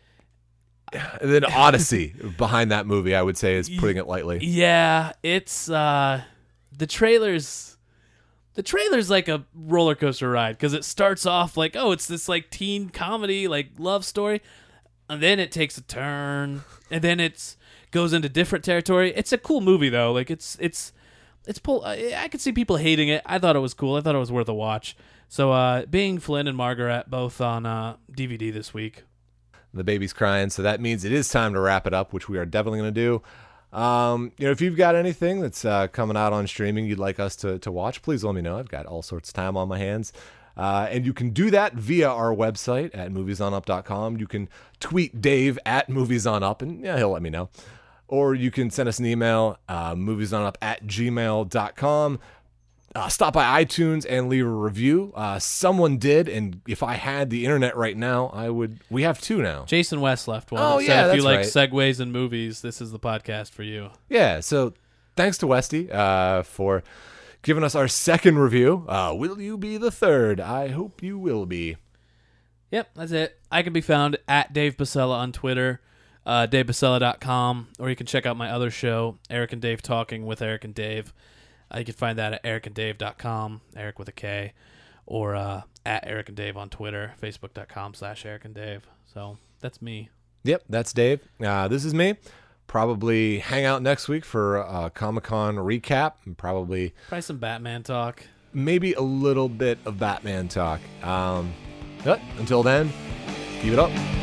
and then Odyssey behind that movie. I would say is putting it lightly. yeah, it's uh, the trailers, the trailer's like a roller coaster ride because it starts off like, oh, it's this like teen comedy, like love story, and then it takes a turn, and then it's goes into different territory. It's a cool movie though. Like it's it's it's pull. I could see people hating it. I thought it was cool. I thought it was worth a watch. So, uh, Being Flynn and Margaret both on uh, D V D this week. The baby's crying, so that means it is time to wrap it up, which we are definitely going to do. Um, you know, if you've got anything that's uh, coming out on streaming you'd like us to, to watch, please let me know. I've got all sorts of time on my hands. Uh, and you can do that via our website at movies on up dot com. You can tweet Dave at moviesonup, and yeah, he'll let me know. Or you can send us an email, uh, moviesonup at gmail dot com. Uh, stop by iTunes and leave a review. Uh, someone did, and if I had the internet right now, I would. We have two now. Jason West left one. Oh, Said yeah, if you that's like right. segues and movies, this is the podcast for you. Yeah, so thanks to Westy uh, for giving us our second review. Uh, will you be the third? I hope you will be. Yep, that's it. I can be found at Dave Basella on Twitter, uh, dave basella dot com, or you can check out my other show, Eric and Dave Talking with Eric and Dave. Uh, you can find that at eric and dave dot com, Eric with a K, or uh, at Eric and Dave on Twitter, facebook dot com slash Eric and Dave. So that's me. Yep, that's Dave. Uh, this is me. Probably hang out next week for a Comic-Con recap, and probably Probably some Batman talk. maybe a little bit of Batman talk. Um, but until then, keep it up.